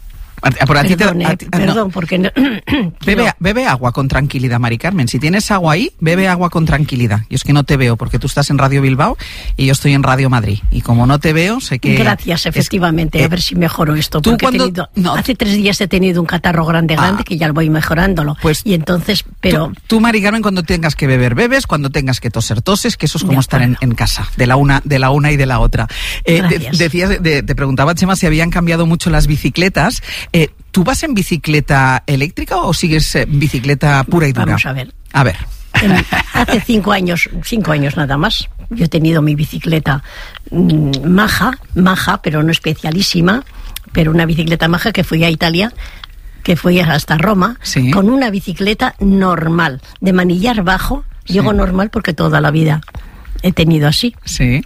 Por a ti te- Perdón, a eh, ti- perdón, no. porque no- Bebe, no. bebe agua con tranquilidad, Mari Carmen. Si tienes agua ahí, bebe agua con tranquilidad. Yo es que no te veo porque tú estás en Radio Bilbao y yo estoy en Radio Madrid. Y como no te veo, sé que... Gracias, efectivamente. es- a ver si mejoro esto. tú Porque he cuando- tenido- no. hace tres días he tenido un catarro grande, grande, Ah. que ya lo voy mejorándolo. Pues y entonces, pero... Tú, tú, Mari Carmen, cuando tengas que beber, bebes, cuando tengas que toser, toses, que eso es como De estar en, en casa, de la una, de la una y de la otra. Eh, de- Gracias. decías, de- te preguntaba, Chema, si habían cambiado mucho las bicicletas. Eh, ¿Tú vas en bicicleta eléctrica o sigues en bicicleta pura y dura? Vamos a ver. A ver. En- hace cinco años, cinco años nada más, yo he tenido mi bicicleta mm, maja, maja, pero no especialísima, pero una bicicleta maja que fui a Italia, que fui hasta Roma, Sí. con una bicicleta normal, de manillar bajo. Sí. Digo normal porque toda la vida he tenido así. Sí.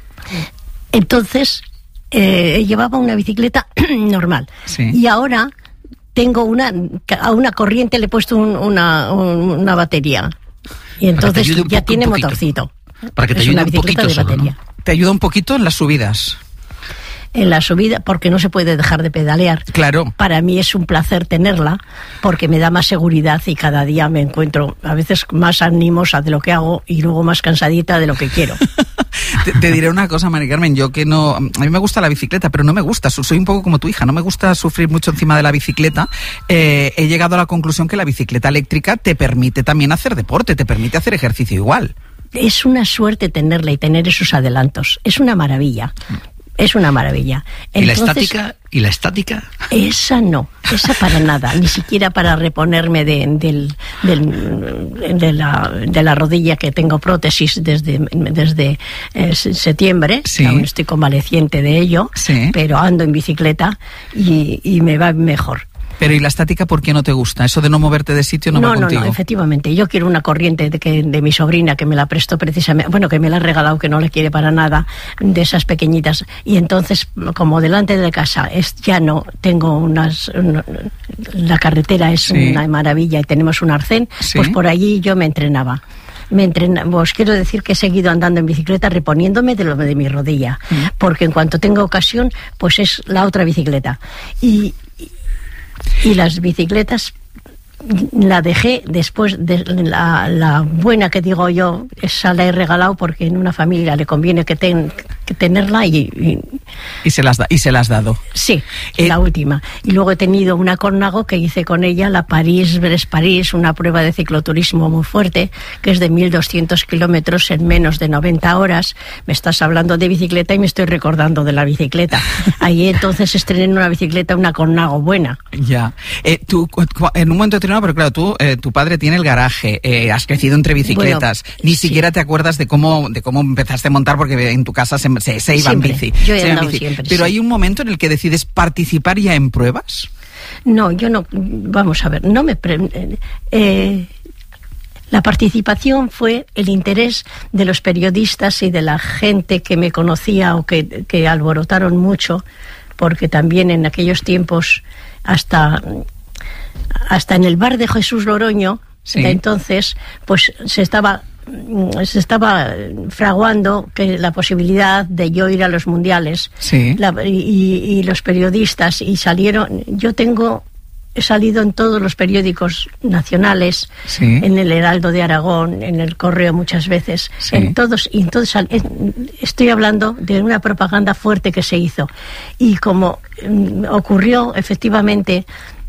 Entonces, eh, llevaba una bicicleta normal. Sí. Y ahora tengo una, a una corriente le he puesto un- una, un- una batería. Y entonces ayude un ya poco- tiene un poquito. motorcito. Para que te es ayude una un bicicleta poquito de solo, ¿no? batería. Te ayuda un poquito en las subidas. En la subida, porque no se puede dejar de pedalear. Claro. Para mí es un placer tenerla, porque me da más seguridad y cada día me encuentro a veces más animosa de lo que hago y luego más cansadita de lo que quiero. Te, te diré una cosa, Mari Carmen, yo que no... A mí me gusta la bicicleta, pero no me gusta, soy un poco como tu hija, no me gusta sufrir mucho encima de la bicicleta. Eh, he llegado a la conclusión que la bicicleta eléctrica te permite también hacer deporte, te permite hacer ejercicio igual. Es una suerte tenerla y tener esos adelantos. Es una maravilla. Es una maravilla. ¿Y la Entonces, estática? ¿Y la estática? Esa no, esa para nada, ni siquiera para reponerme de, del, del- de, la, de la rodilla que tengo prótesis desde, desde eh, septiembre, Sí. aún estoy convaleciente de ello, Sí. pero ando en bicicleta y, y me va mejor. Pero ¿y la estática por qué no te gusta? Eso de no moverte de sitio no, No, va no, contigo. no, efectivamente. Yo quiero una corriente de, que, de mi sobrina que me la prestó precisamente, bueno, que me la ha regalado, que no le quiere para nada, de esas pequeñitas. Y entonces, como delante de casa es llano, tengo unas... una- la carretera es Sí. una maravilla y tenemos un arcén, Sí. pues por allí yo me entrenaba. Me entrena, pues quiero decir que he seguido andando en bicicleta reponiéndome de lo de mi rodilla, porque en cuanto tengo ocasión, pues es la otra bicicleta. Y, y las bicicletas la dejé después de la, la buena que digo yo, esa la he regalado porque en una familia le conviene que, ten, que tenerla y, y Y se las da, y se las has dado. sí, Eh, la última. Y luego he tenido una Cornago que hice con ella, la París-Brest-París, una prueba de cicloturismo muy fuerte, que es de mil doscientos kilómetros en menos de noventa horas. Me estás hablando de bicicleta y me estoy recordando de la bicicleta. Ahí entonces estrené en una bicicleta una Cornago buena. Ya. Eh, tú, cu- cu- en un momento determinado, pero claro, tú, eh, tu padre tiene el garaje, eh, has crecido entre bicicletas, Bueno, ni sí. siquiera te acuerdas de cómo, de cómo empezaste a montar porque en tu casa se, se, se iba Siempre. en bici. Yo he se iba en andado bici. siempre, Pero sí. hay un momento en el que decides participar ya en pruebas. No, yo no, vamos a ver, no me... pre- eh, la participación fue el interés de los periodistas y de la gente que me conocía o que, que alborotaron mucho, porque también en aquellos tiempos, hasta, hasta en el bar de Jesús Loroño, Sí. de entonces, pues se estaba se estaba fraguando que la posibilidad de yo ir a los mundiales. Sí. La- y, y los periodistas y salieron, yo tengo he salido en todos los periódicos nacionales, Sí. en el Heraldo de Aragón, en el Correo muchas veces, Sí. en todos, y entonces sal- en- estoy hablando de una propaganda fuerte que se hizo. Y como mm, ocurrió efectivamente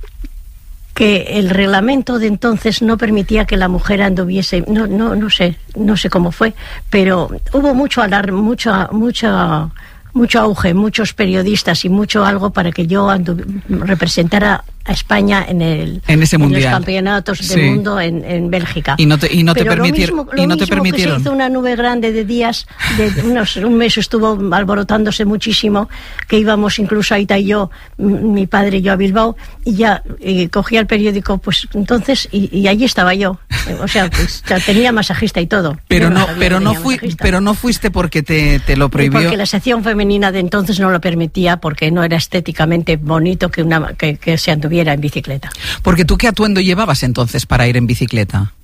que el reglamento de entonces no permitía que la mujer anduviese, no no no sé, no sé cómo fue, pero hubo mucho alarme, mucha mucha mucho auge, muchos periodistas y mucho algo para que yo andu- representara a España en el En ese mundial. los campeonatos Sí. del mundo en, en Bélgica. Y no te- y no te Pero lo permitir- mismo- y lo no te mismo permitieron. que se hizo una nube grande de días, de unos, un mes estuvo alborotándose muchísimo, que íbamos incluso Aita y yo, m- mi padre y yo a Bilbao, y ya eh, cogía el periódico, pues entonces, y, y allí estaba yo. O sea, pues, ya tenía masajista y todo. Pero Yo no, sabía pero que no tenía fui, masajista. pero no fuiste porque te, te lo prohibió. Porque la sección femenina de entonces no lo permitía, porque no era estéticamente bonito que, una, que, que se anduviera en bicicleta. Porque tú, ¿qué atuendo llevabas entonces para ir en bicicleta?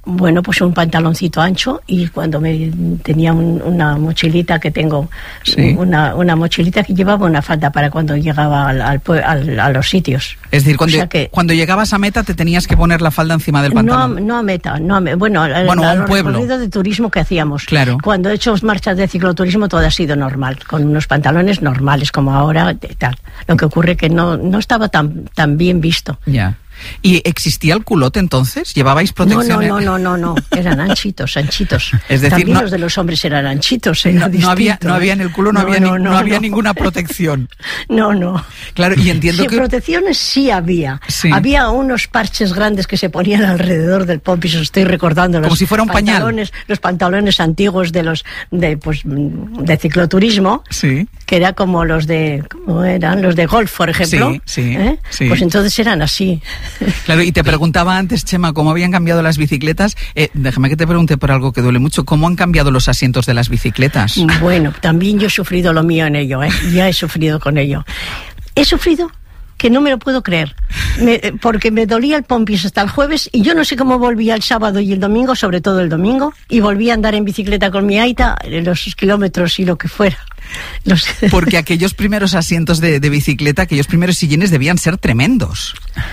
Bueno, pues un pantaloncito ancho y cuando me tenía un, una mochilita que tengo, sí. una, una mochilita que llevaba una falda para cuando llegaba al, al, al, a los sitios. Es decir, cuando, o sea que, cuando llegabas a meta te tenías que poner la falda encima del pantalón. No, no a meta, no a meta. Bueno, bueno a un los pueblo. recorridos de turismo que hacíamos. Claro. Cuando he hecho marchas de cicloturismo todo ha sido normal, con unos pantalones normales como ahora y tal. Lo que ocurre que no, no estaba tan, tan bien visto. Ya. ¿Y existía el culote entonces? ¿Llevabais protección? No, no, no, no, no, no. Eran anchitos, anchitos. Es decir, también no, los de los hombres eran anchitos. Era no, no, había, no había en el culo, no, no, había, no, ni, no, no había no. ninguna protección. No, no. Claro, y entiendo sí, que... protecciones sí había. Sí. Había unos parches grandes que se ponían alrededor del pompis, os estoy recordando. Como los si fuera un pantalones, pañal. Los pantalones antiguos de los de, pues, de cicloturismo. Sí. Que era como los de, ¿cómo eran? Los de golf, por ejemplo. Sí, sí, ¿eh? sí. Pues entonces eran así. Claro, y te preguntaba antes, Chema, cómo habían cambiado las bicicletas. Eh, déjame que te pregunte por algo que duele mucho. ¿Cómo han cambiado los asientos de las bicicletas? Bueno, también yo he sufrido lo mío en ello, ¿eh? Ya he sufrido con ello. He sufrido que no me lo puedo creer, me, porque me dolía el pompis hasta el jueves y yo no sé cómo volvía el sábado y el domingo, sobre todo el domingo, y volví a andar en bicicleta con mi aita los kilómetros y lo que fuera. Los... Porque aquellos primeros asientos de, de bicicleta, aquellos primeros sillines debían ser tremendos,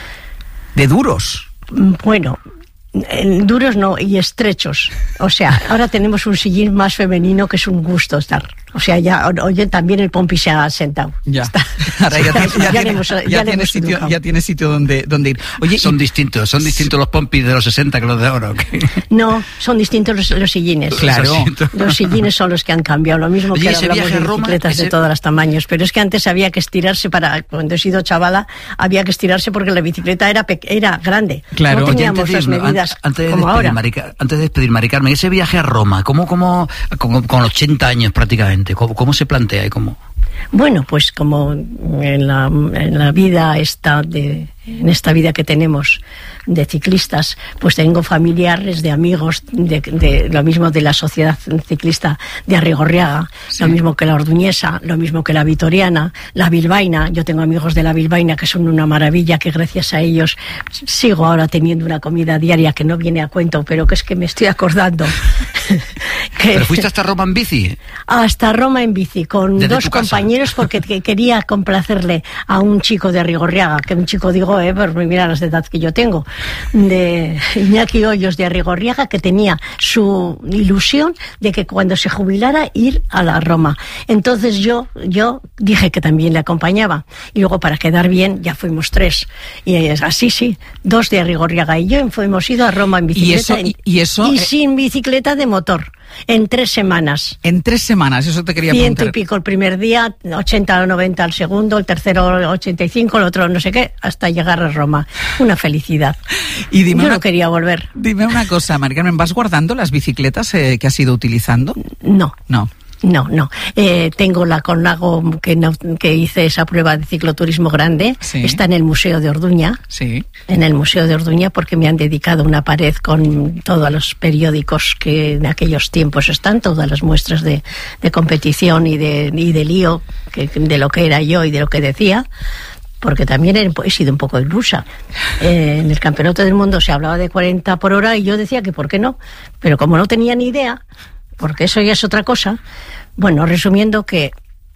de duros. Bueno, duros no, y estrechos. O sea, ahora tenemos un sillín más femenino que es un gusto estar. O sea, ya, oye, también el pompi se ha sentado. Ya. Ahora ya, ya, ya, ya, tiene, hemos, ya, ya tiene sitio, ya tiene sitio donde, donde ir. Oye, son y... distintos, son distintos los pompis de los sesenta que los de ahora. ¿Okay? No, son distintos los, los sillines. Claro. Los sillines son los que han cambiado. Lo mismo Oye, que ahora hablamos de bicicletas ese... de todos los tamaños. Pero es que antes había que estirarse para, cuando he sido chavala, había que estirarse porque la bicicleta era, pe... era grande. Claro. No teníamos Oye, las medidas antes, como ahora. Marica, antes de despedir, Mari Carmen, ese viaje a Roma, ¿cómo, cómo, con, con ochenta años prácticamente, cómo, cómo se plantea y cómo? Bueno, pues como en la, en la vida esta de, en esta vida que tenemos de ciclistas, pues tengo familiares, de amigos, de, de lo mismo de la sociedad ciclista de Arrigorriaga, sí. Lo mismo que la Orduñesa, lo mismo que la Vitoriana, la Bilbaína. Yo tengo amigos de la Bilbaína que son una maravilla, que gracias a ellos sigo ahora teniendo una comida diaria que no viene a cuento, pero que es que me estoy acordando. que, ¿Pero fuiste hasta Roma en bici? Hasta Roma en bici, con dos compañeros, porque que quería complacerle a un chico de Arrigorriaga, que un chico digo, eh, pues mira las de edad que yo tengo, de Iñaki Hoyos de Arrigorriaga, que tenía su ilusión de que cuando se jubilara ir a la Roma. Entonces yo, yo dije que también le acompañaba, y luego para quedar bien ya fuimos tres, y así sí, dos de Arrigorriaga y yo hemos ido a Roma en bicicleta. ¿Y eso? ¿Y, y, eso, y eh... sin bicicleta de motor. En tres semanas. En tres semanas, eso te quería preguntar. Ciento y pico el primer día, ochenta o noventa el segundo, el tercero ochenta y cinco, el otro no sé qué, hasta llegar a Roma. Una felicidad. Y dime Yo una, no quería volver. Dime una cosa, Mari Carmen, ¿vas guardando las bicicletas eh, que has ido utilizando? No. No. No, no. Eh, tengo la Colnago que, no, que hice esa prueba de cicloturismo grande. Sí. Está en el Museo de Orduña. Sí. En el Museo de Orduña, porque me han dedicado una pared con todos los periódicos que en aquellos tiempos están, todas las muestras de, de competición y de, y de lío, que, de lo que era yo y de lo que decía. Porque también he sido un poco ilusa. Eh, en el Campeonato del Mundo se hablaba de cuarenta por hora y yo decía que por qué no. Pero como no tenía ni idea, porque eso ya es otra cosa. Bueno, resumiendo que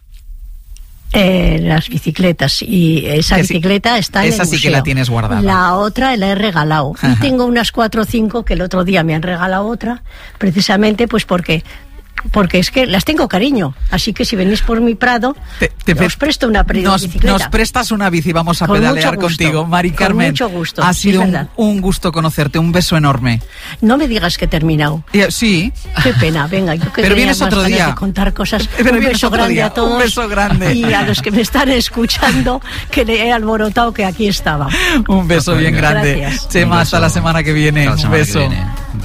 eh, las bicicletas y esa que bicicleta sí, está en el esa sí museo. Que la tienes guardada. La otra la he regalado. Y tengo unas cuatro o cinco que el otro día me han regalado otra, precisamente pues porque... Porque es que las tengo cariño, así que si venís por mi Prado, te, te os presto una nos, bicicleta. Nos prestas una bici, vamos a con pedalear contigo, Mari Carmen. Con mucho gusto. Ha sido un, un gusto conocerte, un beso enorme. No me digas que he terminado. Yeah, sí. Qué pena, venga, yo que Pero vienes otro día. De contar cosas. Pero un beso grande día. a todos. Un beso grande. Y a los que me están escuchando, que le he alborotado que aquí estaba. Un beso bien grande. Gracias. Chema, hasta la semana que viene. Un beso. Jaiakunen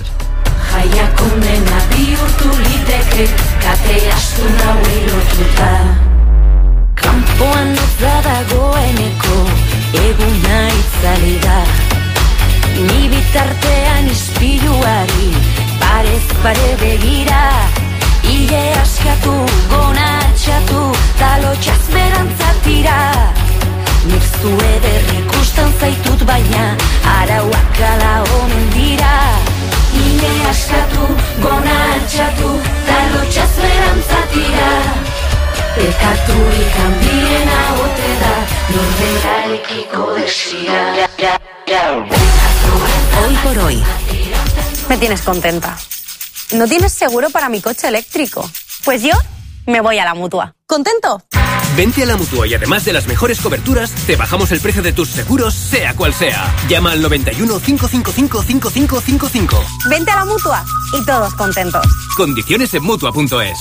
bihurtu liteke, kate astuna lotuta. Kanpoan notza dagoeneko, eguna itzali da. Ni bitartean ispiluari, parez pare begira. Ile askatu, gona txatu, talotxaz berantzatira. Nik zue berri ikusten zaitut baina, arauak ala omen dira. Katuri kanbiena ote da, norberarekiko desia. Hoy por hoy. Me tienes contenta. ¿No tienes seguro para mi coche eléctrico? Pues yo me voy a la Mutua. ¿Contento? Vente a la Mutua y además de las mejores coberturas, te bajamos el precio de tus seguros, sea cual sea. Llama al noventa y uno, cinco cinco cinco, cinco cinco cinco cinco. Vente a la Mutua y todos contentos. Condiciones en Mutua punto es.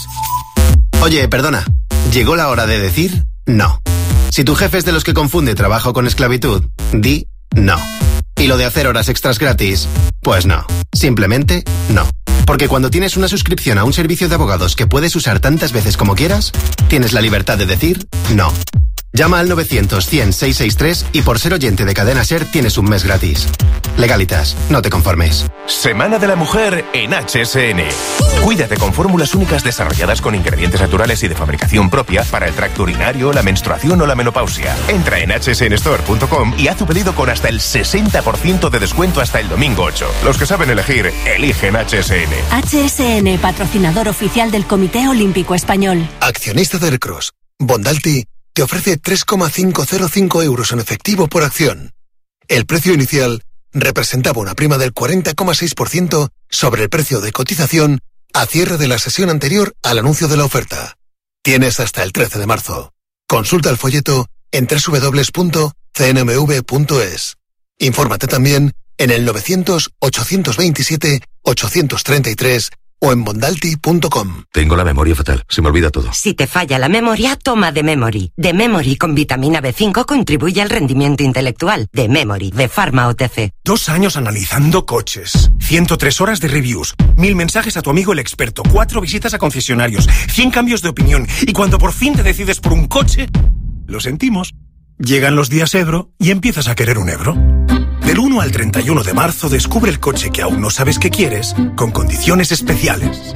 Oye, perdona. Llegó la hora de decir no. Si tu jefe es de los que confunde trabajo con esclavitud, di no. Y lo de hacer horas extras gratis, pues no. Simplemente no. Porque cuando tienes una suscripción a un servicio de abogados que puedes usar tantas veces como quieras, tienes la libertad de decir no. Llama al novecientos, cien, seiscientos sesenta y tres y por ser oyente de Cadena SER tienes un mes gratis. Legalitas, no te conformes. Semana de la Mujer en H S N. Cuídate con fórmulas únicas desarrolladas con ingredientes naturales y de fabricación propia para el tracto urinario, la menstruación o la menopausia. Entra en h s n store punto com y haz tu pedido con hasta el sesenta por ciento de descuento hasta el domingo ocho. Los que saben elegir, eligen H S N. H S N, patrocinador oficial del Comité Olímpico Español. Accionista de Aircross. Bondalti te ofrece tres coma quinientos cinco euros en efectivo por acción. El precio inicial representaba una prima del cuarenta coma seis por ciento sobre el precio de cotización a cierre de la sesión anterior al anuncio de la oferta. Tienes hasta el trece de marzo. Consulta el folleto en doble u doble u doble u punto c n m v punto es. Infórmate también en el novecientos, ochocientos veintisiete, ochocientos treinta y tres o en bondalti punto com. Tengo la memoria fatal, se me olvida todo. Si te falla la memoria, toma The Memory. The Memory con vitamina B cinco contribuye al rendimiento intelectual. The Memory, de Pharma O T C. Dos años analizando coches, ciento tres horas de reviews, mil mensajes a tu amigo el experto, cuatro visitas a concesionarios, cien cambios de opinión, y cuando por fin te decides por un coche, lo sentimos. Llegan los días Ebro y empiezas a querer un Ebro. Del uno al treinta y uno de marzo descubre el coche que aún no sabes que quieres con condiciones especiales.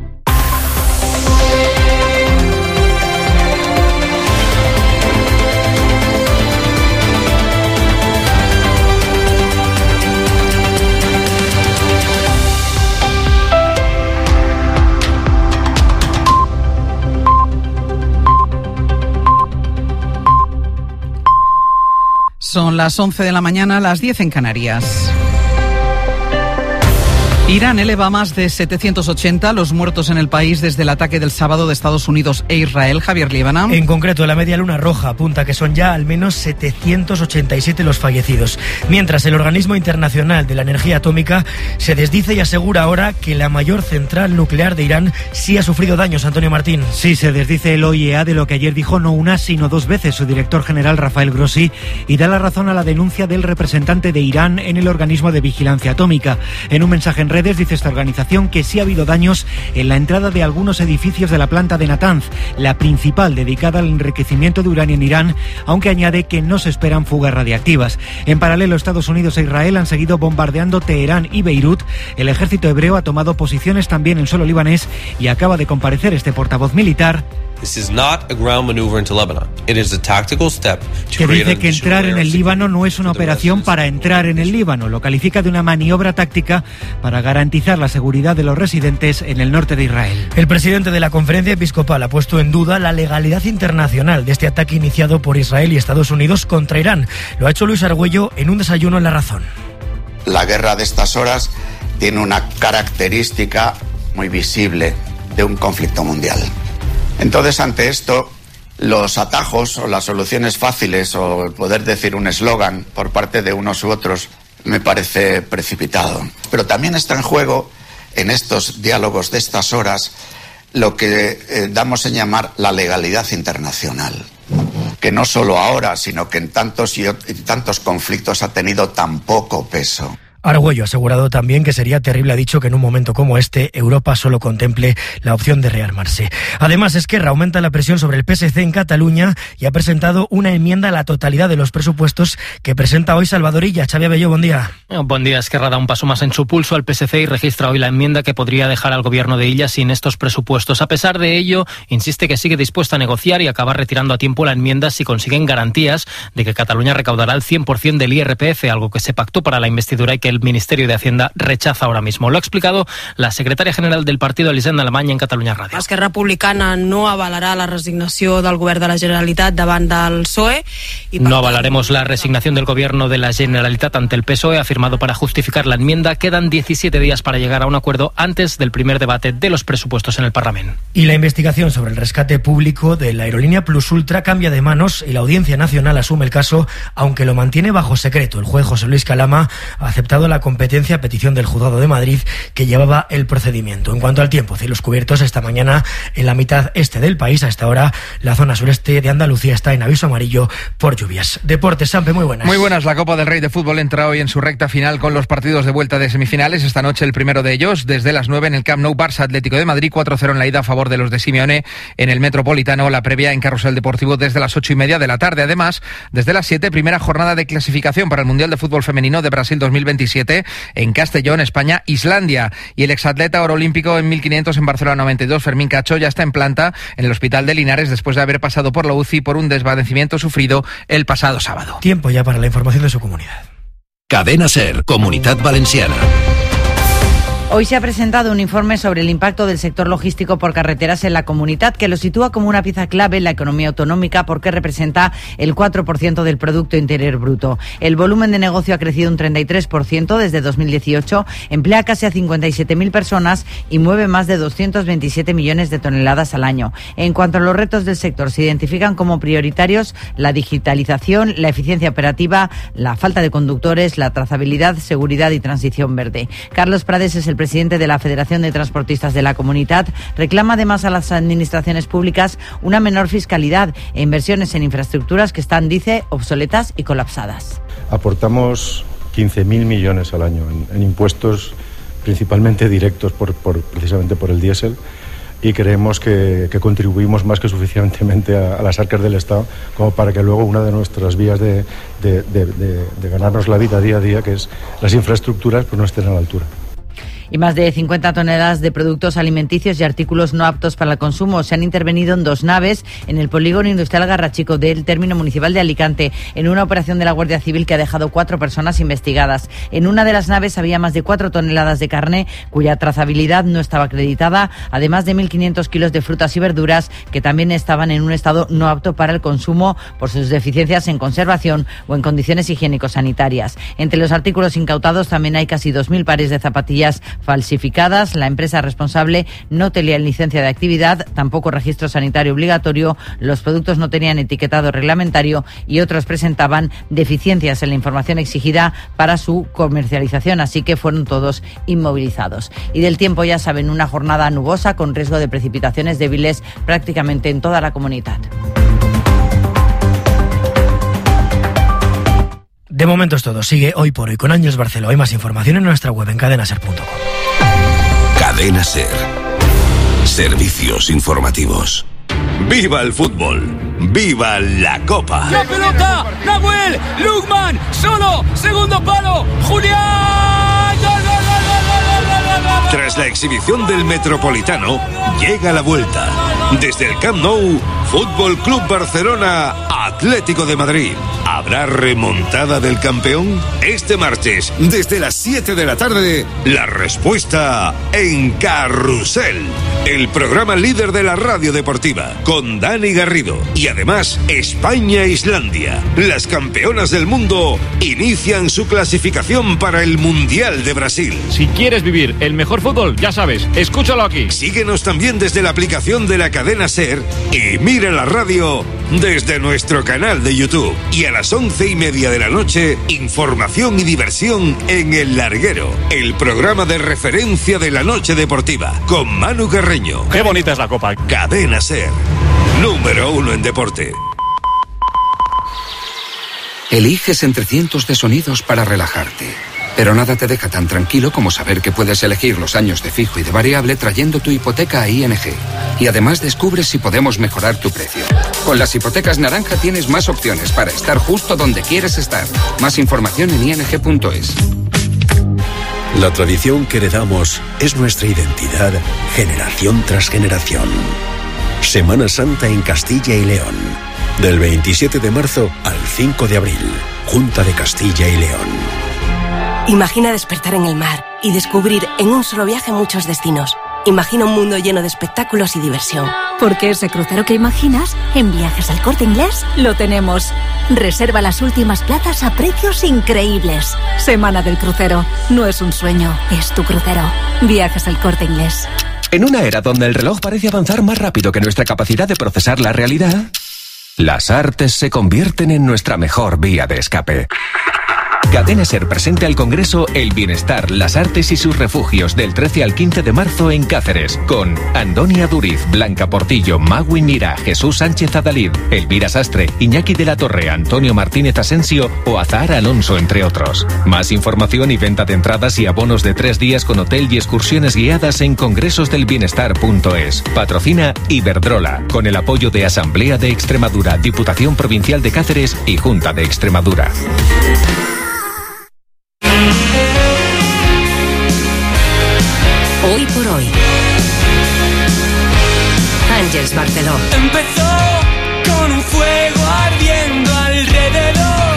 Son las once de la mañana, las diez en Canarias. Irán eleva más de setecientos ochenta los muertos en el país desde el ataque del sábado de Estados Unidos e Israel. Javier Líbana. En concreto, la Media Luna Roja apunta que son ya al menos setecientos ochenta y siete los fallecidos. Mientras el Organismo Internacional de la Energía Atómica se desdice y asegura ahora que la mayor central nuclear de Irán sí ha sufrido daños. Antonio Martín. Sí, se desdice el O I E A de lo que ayer dijo no una, sino dos veces su director general Rafael Grossi, y da la razón a la denuncia del representante de Irán en el organismo de vigilancia atómica. En un mensaje en redes dice esta organización que sí ha habido daños en la entrada de algunos edificios de la planta de Natanz, la principal dedicada al enriquecimiento de uranio en Irán, aunque añade que no se esperan fugas radiactivas. En paralelo, Estados Unidos e Israel han seguido bombardeando Teherán y Beirut. El ejército hebreo ha tomado posiciones también en suelo libanés y acaba de comparecer este portavoz militar que dice que entrar en el Líbano no es una operación para entrar en el Líbano. Lo califica de una maniobra táctica para garantizar la seguridad de los residentes en el norte de Israel. El presidente de la Conferencia Episcopal ha puesto en duda la legalidad internacional de este ataque iniciado por Israel y Estados Unidos contra Irán. Lo ha hecho Luis Argüello en un desayuno en La Razón. La guerra de estas horas tiene una característica muy visible de un conflicto mundial. Entonces, ante esto, los atajos o las soluciones fáciles o el poder decir un eslogan por parte de unos u otros me parece precipitado. Pero también está en juego, en estos diálogos de estas horas, lo que eh, damos en llamar la legalidad internacional, que no solo ahora, sino que en tantos y, y tantos conflictos ha tenido tan poco peso. Argüello ha asegurado también que sería terrible, ha dicho, que en un momento como este Europa solo contemple la opción de rearmarse. Además, Esquerra aumenta la presión sobre el P S C en Cataluña y ha presentado una enmienda a la totalidad de los presupuestos que presenta hoy Salvador Illa. Xavi Abelló, buen día. Buen día. Esquerra da un paso más en su pulso al P S C y registra hoy la enmienda que podría dejar al gobierno de Illa sin estos presupuestos. A pesar de ello, insiste que sigue dispuesta a negociar y acabar retirando a tiempo la enmienda si consiguen garantías de que Cataluña recaudará el cien por ciento del I R P F, algo que se pactó para la investidura y que el Ministerio de Hacienda rechaza ahora mismo. Lo ha explicado la secretaria general del partido, Elisenda Alemany, en Catalunya Ràdio. Esquerra Republicana no avalarà la resignació del govern de la Generalitat davant del P S O E. Y no avalaremos la resignación del gobierno de la Generalitat ante el P S O E, ha afirmado para justificar la enmienda. Quedan diecisiete días para llegar a un acuerdo antes del primer debate de los presupuestos en el Parlamento. Y la investigación sobre el rescate público de la aerolínea Plus Ultra cambia de manos y la Audiencia Nacional asume el caso, aunque lo mantiene bajo secreto. El juez José Luis Calama ha aceptado la competencia a petición del Juzgado de Madrid, que llevaba el procedimiento. En cuanto al tiempo, cielos cubiertos esta mañana en la mitad este del país. A esta hora la zona sureste de Andalucía está en aviso amarillo por lluvias. Deportes, Sampe, muy buenas. Muy buenas. La Copa del Rey de Fútbol entra hoy en su recta final con los partidos de vuelta de semifinales. Esta noche el primero de ellos, desde las nueve en el Camp Nou, Barça Atlético de Madrid, cuatro cero en la ida a favor de los de Simeone en el Metropolitano. La previa en Carrusel Deportivo desde las ocho y media de la tarde. Además, desde las siete, primera jornada de clasificación para el Mundial de Fútbol Femenino de Brasil dos mil veintisiete en Castellón, España, Islandia. Y el exatleta orolímpico en mil quinientos en Barcelona noventa y dos, Fermín Cacho, ya está en planta en el Hospital de Linares después de haber pasado por la U C I por un desvanecimiento sufrido el pasado sábado. Tiempo ya para la información de su comunidad. Cadena SER, Comunitat Valenciana. Hoy se ha presentado un informe sobre el impacto del sector logístico por carreteras en la comunidad, que lo sitúa como una pieza clave en la economía autonómica porque representa el cuatro por ciento del Producto Interior Bruto. El volumen de negocio ha crecido un treinta y tres por ciento desde dos mil dieciocho, emplea casi a cincuenta y siete mil personas y mueve más de doscientos veintisiete millones de toneladas al año. En cuanto a los retos del sector, se identifican como prioritarios la digitalización, la eficiencia operativa, la falta de conductores, la trazabilidad, seguridad y transición verde. Carlos Prades es el presidente de la Federación de Transportistas de la Comunidad, reclama además a las administraciones públicas una menor fiscalidad e inversiones en infraestructuras que están, dice, obsoletas y colapsadas. Aportamos quince mil millones al año en, en impuestos principalmente directos por, por, precisamente por el diésel, y creemos que, que contribuimos más que suficientemente a, a las arcas del Estado como para que luego una de nuestras vías de, de, de, de, de ganarnos la vida día a día, que es las infraestructuras, pues no estén a la altura. Y más de cincuenta toneladas de productos alimenticios y artículos no aptos para el consumo se han intervenido en dos naves en el polígono industrial Garrachico del término municipal de Alicante, en una operación de la Guardia Civil que ha dejado cuatro personas investigadas. En una de las naves había más de cuatro toneladas de carne cuya trazabilidad no estaba acreditada, además de mil quinientos kilos de frutas y verduras que también estaban en un estado no apto para el consumo por sus deficiencias en conservación o en condiciones higiénico-sanitarias. Entre los artículos incautados también hay casi dos mil pares de zapatillas falsificadas. La empresa responsable no tenía licencia de actividad, tampoco registro sanitario obligatorio, los productos no tenían etiquetado reglamentario y otros presentaban deficiencias en la información exigida para su comercialización, así que fueron todos inmovilizados. Y del tiempo, ya saben, una jornada nubosa con riesgo de precipitaciones débiles prácticamente en toda la comunidad. De momento es todo. Sigue Hoy por Hoy con Ángeles Barceló. Hay más información en nuestra web en cadena ser punto com. Cadena SER. Servicios informativos. ¡Viva el fútbol! ¡Viva la Copa! ¡La pelota! ¡Nahuel! ¡Lugman! ¡Solo! ¡Segundo palo! ¡Julián! ¡Gol, gol, gol, gol, gol, gol, gol! Tras la exhibición del Metropolitano, llega la vuelta. Desde el Camp Nou, Fútbol Club Barcelona, Atlético de Madrid. ¿Habrá remontada del campeón? Este martes, desde las siete de la tarde, la respuesta en Carrusel, el programa líder de la radio deportiva, con Dani Garrido. Y además, España-Islandia, las campeonas del mundo, inician su clasificación para el Mundial de Brasil. Si quieres vivir el mejor fútbol, ya sabes, escúchalo aquí. Síguenos también desde la aplicación de la cadena SER y mira la radio desde nuestro canal de YouTube. Y a las once y media de la noche, información y diversión en El Larguero, el programa de referencia de la noche deportiva, con Manu Carreño. Qué bonita es la Copa. Cadena SER, número uno en deporte. Eliges entre cientos de sonidos para relajarte. Pero nada te deja tan tranquilo como saber que puedes elegir los años de fijo y de variable trayendo tu hipoteca a I N G. Y además descubres si podemos mejorar tu precio. Con las hipotecas naranja tienes más opciones para estar justo donde quieres estar. Más información en i n g punto es. La tradición que heredamos es nuestra identidad, generación tras generación. Semana Santa en Castilla y León. Del veintisiete de marzo al cinco de abril. Junta de Castilla y León. Imagina despertar en el mar y descubrir en un solo viaje muchos destinos. Imagina un mundo lleno de espectáculos y diversión. Porque ese crucero que imaginas, en Viajes al Corte Inglés lo tenemos. Reserva las últimas plazas a precios increíbles. Semana del crucero. No es un sueño, es tu crucero. Viajes al Corte Inglés. En una era donde el reloj parece avanzar más rápido que nuestra capacidad de procesar la realidad, las artes se convierten en nuestra mejor vía de escape. Cadena Ser presenta al Congreso El Bienestar, las Artes y sus Refugios del trece al quince de marzo en Cáceres, con Andonia Duriz, Blanca Portillo, Magui Mira, Jesús Sánchez Adalid, Elvira Sastre, Iñaki de la Torre, Antonio Martínez Asensio o Azahara Alonso, entre otros. Más información y venta de entradas y abonos de tres días con hotel y excursiones guiadas en congresosdelbienestar punto es. Patrocina Iberdrola, con el apoyo de Asamblea de Extremadura, Diputación Provincial de Cáceres y Junta de Extremadura. Hoy por hoy. Ángeles Barceló. Empezó con un fuego ardiendo alrededor.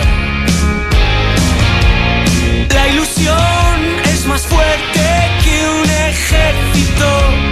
La ilusión es más fuerte que un ejército.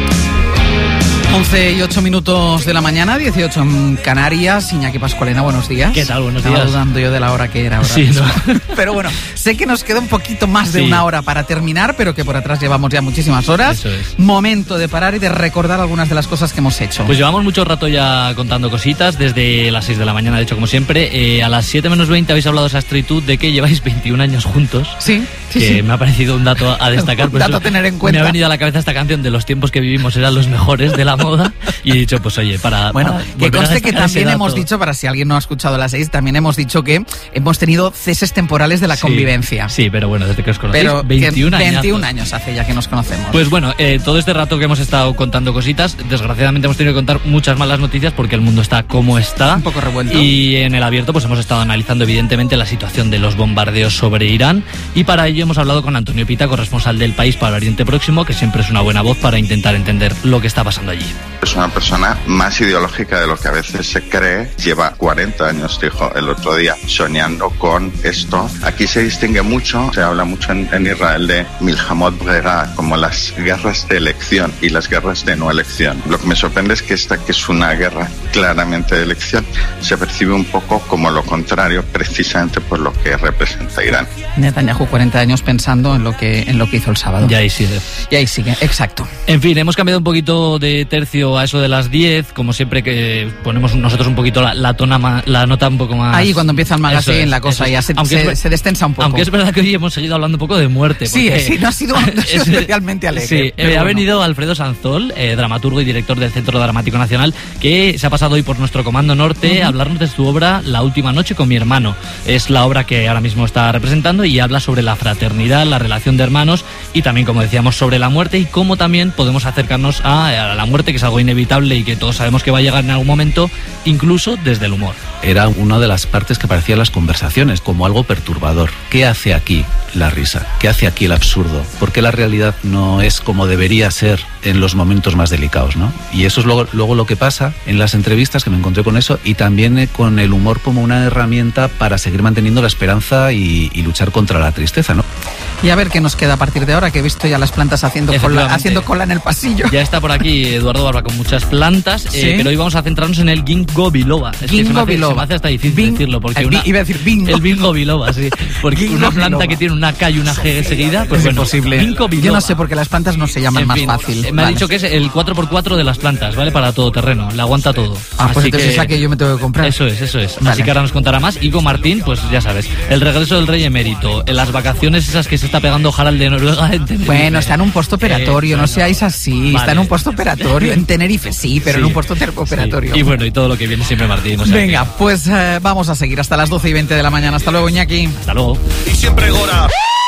once y ocho minutos de la mañana, dieciocho en Canarias. Iñaki Pascualena, buenos días. ¿Qué tal? Buenos Estaba días. Estaba dudando yo de la hora que era ahora. Sí, mismo. no. Pero bueno, sé que nos queda un poquito más de Sí. una hora para terminar, pero que por atrás llevamos ya muchísimas horas. Eso es. Momento de parar y de recordar algunas de las cosas que hemos hecho. Pues llevamos mucho rato ya contando cositas, desde las seis de la mañana, de hecho, como siempre. Eh, a las siete menos veinte habéis hablado de esa actitud de que lleváis veintiún años juntos. Sí, sí, que sí. me ha parecido un dato a destacar. Un dato a tener en cuenta. Me ha venido a la cabeza esta canción de los tiempos que vivimos eran los mejores de la moda. Y he dicho, pues oye, para... Bueno, para que volver a conste que destacar ese también hemos dato. dicho, para si alguien no ha escuchado las seis, también hemos dicho que hemos tenido ceses temporales de la Sí, convivencia. Sí, pero bueno, desde que os conocéis, Pero veintiún que años. veintiún años hace ya que nos conocemos. Pues bueno, eh, todo este rato que hemos estado contando cositas, desgraciadamente hemos tenido que contar muchas malas noticias porque el mundo está como está. Un poco revuelto. Y en el abierto pues hemos estado analizando evidentemente la situación de los bombardeos sobre Irán y para ello hemos hablado con Antonio Pita, corresponsal del País para Oriente Próximo, que siempre es una buena voz para intentar entender lo que está pasando allí. Es una persona más ideológica de lo que a veces se cree. Lleva cuarenta años, dijo el otro día, soñando con esto. Aquí se distingue mucho, se habla mucho en, en Israel de Milhamot Brera, como las guerras de elección y las guerras de no elección. Lo que me sorprende es que esta, que es una guerra claramente de elección, se percibe un poco como lo contrario, precisamente por lo que representa Irán. Netanyahu, cuarenta años pensando en lo que en lo que hizo el sábado. Y ahí sigue. Y ahí sigue, exacto. En fin, hemos cambiado un poquito de tercio a eso de las diez, como siempre que ponemos nosotros un poquito la, la, tona ma, la nota un poco más... Ahí cuando empieza el magazine es, la cosa ya se, aunque se, es, se destensa un poco. Aunque es verdad que hoy hemos seguido hablando un poco de muerte. Sí, porque sí, no ha sido es, especialmente alegre. Sí, eh, bueno. Ha venido Alfredo Sanzol, eh, dramaturgo y director del Centro Dramático Nacional, que se ha pasado hoy por nuestro Comando Norte uh-huh. a hablarnos de su obra La Última Noche con mi hermano. Es la obra que ahora mismo está representando y habla sobre la fraternidad, la relación de hermanos y también, como decíamos, sobre la muerte y cómo también podemos acercarnos a, a la muerte, que es algo inevitable y que todos sabemos que va a llegar en algún momento, incluso desde el humor. Era una de las partes que parecían las conversaciones como algo perturbador. ¿Qué hace aquí la risa? ¿Qué hace aquí el absurdo? ¿Por qué la realidad no es como debería ser en los momentos más delicados, ¿no? Y eso es luego, luego lo que pasa en las entrevistas, que me encontré con eso, y también eh, con el humor como una herramienta para seguir manteniendo la esperanza y, y luchar contra la tristeza, ¿no? Y a ver qué nos queda a partir de ahora, que he visto ya las plantas haciendo cola, haciendo cola en el pasillo. Ya está por aquí Eduardo Barba con muchas plantas, ¿sí? eh, pero hoy vamos a centrarnos en el ginkgo biloba. Es ginkgo que se me hace, biloba. Se me hace hasta difícil Bing, decirlo. Porque una, iba a decir bingo. El ginkgo biloba, sí. Porque una planta biloba que tiene una K y una G seguida, pues es bueno, imposible. Ginkgo biloba. Yo no sé por qué las plantas no se llaman en más fin, fácil. Me vale. ha dicho que es el cuatro por cuatro de las plantas, ¿vale? Para todo terreno, le aguanta todo. Ah, Así pues entonces que, esa que yo me tengo que comprar. Eso es, eso es. Vale. Así que ahora nos contará más. Igo Martín, pues ya sabes, el regreso del rey emérito, las vacaciones esas que se está pegando Harald de Noruega en Tenerife. Bueno, está en un postoperatorio, eh, no bueno, seáis así, vale. Está en un postoperatorio, en Tenerife sí, pero sí, en un postoperatorio. Sí. Y bueno, y todo lo que viene siempre Martín. O sea Venga, que... pues eh, vamos a seguir hasta las doce y veinte de la mañana. Hasta luego, Iñaki. Hasta luego. Y siempre Gora.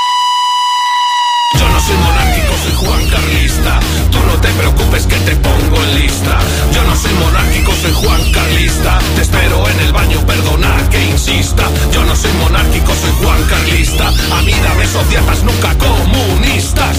Yo no soy monárquico, soy Juan Carlista. Tú no te preocupes que te pongo en lista. Yo no soy monárquico, soy Juan Carlista. Te espero en el baño, perdona que insista. Yo no soy monárquico, soy Juan Carlista. A mí dame societas, nunca comunistas.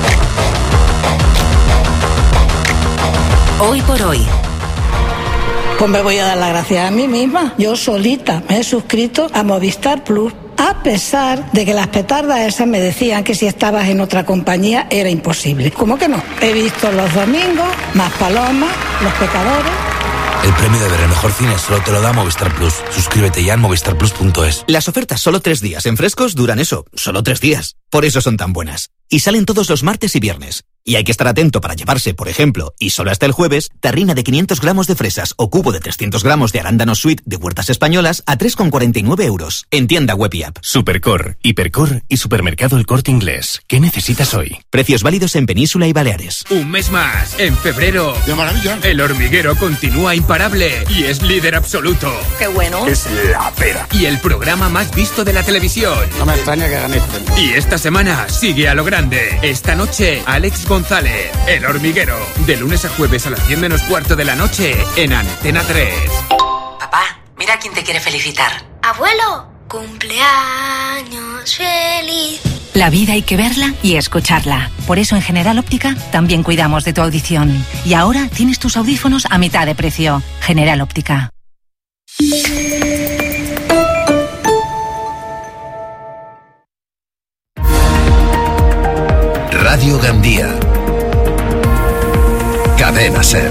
Hoy por hoy. Pues me voy a dar las gracias a mí misma. Yo solita me he suscrito a Movistar Plus, a pesar de que las petardas esas me decían que si estabas en otra compañía era imposible. ¿Cómo que no? He visto Los Domingos, Más Palomas, Los Pecadores. El premio de ver el mejor cine solo te lo da Movistar Plus. Suscríbete ya en movistar plus punto es. Las ofertas solo tres días en Frescos duran eso, solo tres días. Por eso son tan buenas. Y salen todos los martes y viernes. Y hay que estar atento para llevarse, por ejemplo, y solo hasta el jueves, tarrina de quinientos gramos de fresas o cubo de trescientos gramos de arándanos sweet de Huertas Españolas a tres con cuarenta y nueve euros. En tienda web y app. Supercor, Hipercor y Supermercado El Corte Inglés. ¿Qué necesitas hoy? Precios válidos en Península y Baleares. Un mes más, en febrero. ¡De maravilla! El hormiguero continúa imparable y es líder absoluto. ¡Qué bueno! Es la pera. Y el programa más visto de la televisión. No me extraña que gane este. Y esta semana sigue a lo grande. Esta noche, Alex González. El hormiguero, de lunes a jueves a las diez menos cuarto de la noche en Antena tres. Papá, mira quién te quiere felicitar. Abuelo, cumpleaños feliz. La vida hay que verla y escucharla. Por eso en General Óptica también cuidamos de tu audición. Y ahora tienes tus audífonos a mitad de precio. General Óptica. Radio Gandía. Cadena Ser.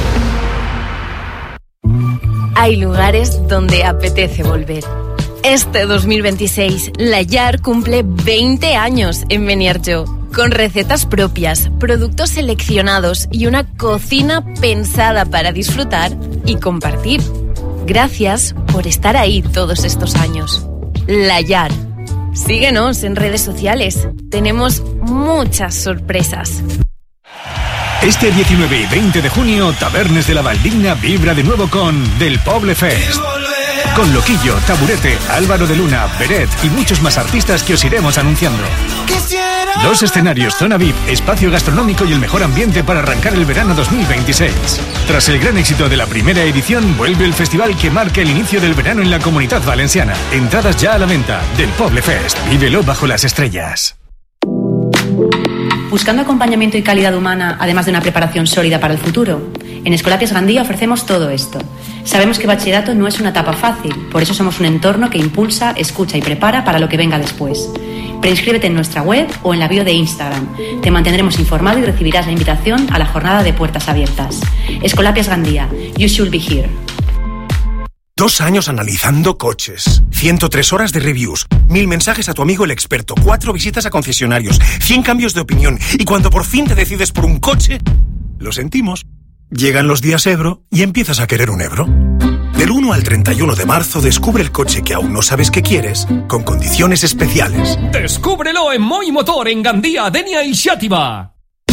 Hay lugares donde apetece volver. Este dos mil veintiséis, La Llar cumple veinte años en Beniarjó, con recetas propias, productos seleccionados y una cocina pensada para disfrutar y compartir. Gracias por estar ahí todos estos años. La Llar. Síguenos en redes sociales. Tenemos muchas sorpresas. Este diecinueve y veinte de junio, Tabernes de la Valdigna vibra de nuevo con Del Poble Fest. Con Loquillo, Taburete, Álvaro de Luna, Beret y muchos más artistas que os iremos anunciando. Dos escenarios, zona V I P, espacio gastronómico y el mejor ambiente para arrancar el verano dos mil veintiséis. Tras el gran éxito de la primera edición, vuelve el festival que marca el inicio del verano en la Comunitat Valenciana. Entradas ya a la venta. Del Poble Fest. Vívelo bajo las estrellas. Buscando acompañamiento y calidad humana, además de una preparación sólida para el futuro, en Escolapias Gandía ofrecemos todo esto. Sabemos que bachillerato no es una etapa fácil, por eso somos un entorno que impulsa, escucha y prepara para lo que venga después. Preinscríbete en nuestra web o en la bio de Instagram. Te mantendremos informado y recibirás la invitación a la jornada de puertas abiertas. Escolapias Gandía, you should be here. Dos años analizando coches, ciento tres horas de reviews, mil mensajes a tu amigo el experto, cuatro visitas a concesionarios, cien cambios de opinión y cuando por fin te decides por un coche, lo sentimos. Llegan los días Ebro y empiezas a querer un Ebro. Del uno al treinta y uno de marzo descubre el coche que aún no sabes que quieres con condiciones especiales. Descúbrelo en Moi Motor en Gandía, Denia y Xàtiva.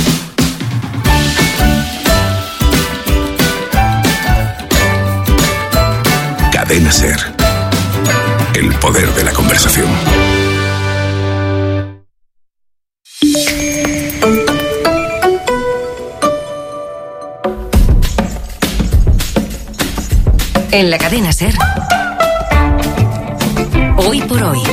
Cadena Ser. El poder de la conversación. En la Cadena Ser. Hoy por hoy.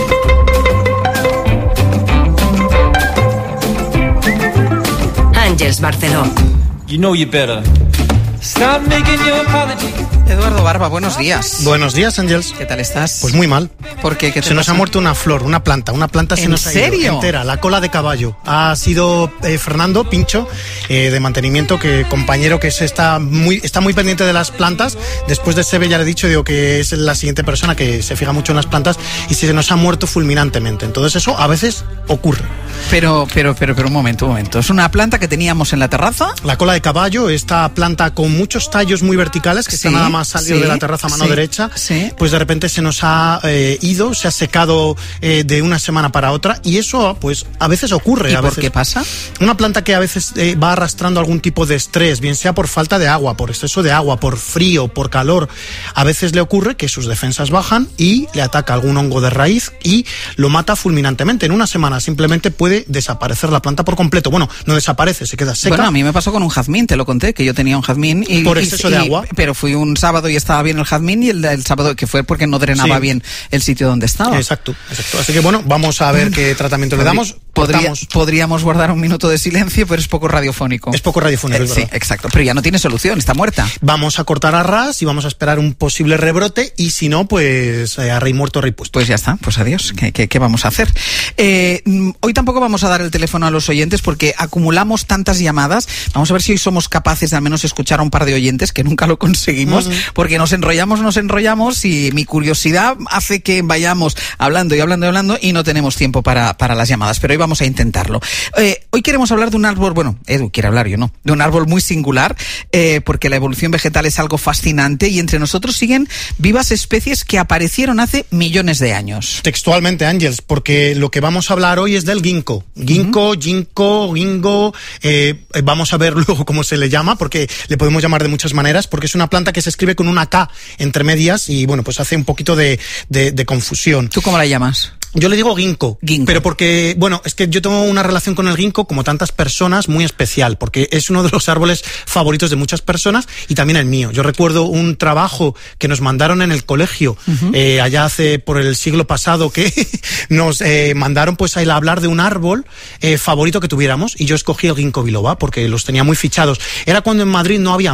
Àngels Barceló. You know you better. Stop making your apology. Eduardo Barba, buenos días. Buenos días, Ángels. ¿Qué tal estás? Pues muy mal. ¿Por qué? ¿Qué te se nos pasa? ha muerto una flor, una planta. Una planta se ¿En nos ha serio? ido entera, la cola de caballo. Ha sido eh, Fernando Pincho, eh, de mantenimiento, que compañero que se está muy está muy pendiente de las plantas. Después de Sebe ya le he dicho, digo que es la siguiente persona que se fija mucho en las plantas y se nos ha muerto fulminantemente. Entonces eso a veces ocurre. Pero, pero, pero, pero un momento, un momento. ¿Es una planta que teníamos en la terraza? La cola de caballo, esta planta con muchos tallos muy verticales que Sí, está nada más salido sí, de la terraza a mano sí, derecha, sí. pues de repente se nos ha eh, ido, se ha secado eh, de una semana para otra y eso pues a veces ocurre. ¿Y a por veces. qué pasa? Una planta que a veces eh, va arrastrando algún tipo de estrés, bien sea por falta de agua, por exceso de agua, por frío, por calor, a veces le ocurre que sus defensas bajan y le ataca algún hongo de raíz y lo mata fulminantemente. En una semana simplemente puede desaparecer la planta por completo. Bueno, no desaparece, se queda seca. Bueno, a mí me pasó con un jazmín, te lo conté, que yo tenía un jazmín y... Por y- exceso y- de agua. Pero fui un sábado y estaba bien el jazmín y el, el sábado que fue porque no drenaba Sí. bien el sitio donde estaba. Exacto, exacto. Así que bueno, vamos a ver qué tratamiento le damos. Podría, podríamos guardar un minuto de silencio, pero es poco radiofónico. Es poco radiofónico, eh, es Sí, verdad. exacto. Pero ya no tiene solución, está muerta. Vamos a cortar a ras y vamos a esperar un posible rebrote y si no, pues eh, a rey muerto, rey puesto. Pues ya está, pues adiós. ¿Qué, qué, qué vamos a hacer? Eh, hoy tampoco vamos a dar el teléfono a los oyentes porque acumulamos tantas llamadas. Vamos a ver si hoy somos capaces de al menos escuchar a un par de oyentes, que nunca lo conseguimos, uh-huh. porque nos enrollamos, nos enrollamos y mi curiosidad hace que vayamos hablando y hablando y hablando y no tenemos tiempo para, para las llamadas, pero hoy vamos a intentarlo. Eh, hoy queremos hablar de un árbol, bueno, Edu quiere hablar, yo no, de un árbol muy singular, eh, porque la evolución vegetal es algo fascinante y entre nosotros siguen vivas especies que aparecieron hace millones de años. Textualmente, Ángels, porque lo que vamos a hablar hoy es del ginkgo. Ginkgo, uh-huh. ginkgo, gingo, eh, vamos a ver luego cómo se le llama, porque le podemos llamar de muchas maneras, porque es una planta que se escribe con una K entre medias y bueno, pues hace un poquito de, de, de confusión. ¿Tú cómo la llamas? Yo le digo ginkgo, ginkgo, pero porque, bueno, es que yo tengo una relación con el ginkgo, como tantas personas, muy especial, porque es uno de los árboles favoritos de muchas personas y también el mío. Yo recuerdo un trabajo que nos mandaron en el colegio, uh-huh. eh, allá hace por el siglo pasado, que nos eh, mandaron pues a hablar de un árbol eh, favorito que tuviéramos y yo escogí el ginkgo biloba porque los tenía muy fichados. Era cuando en Madrid no había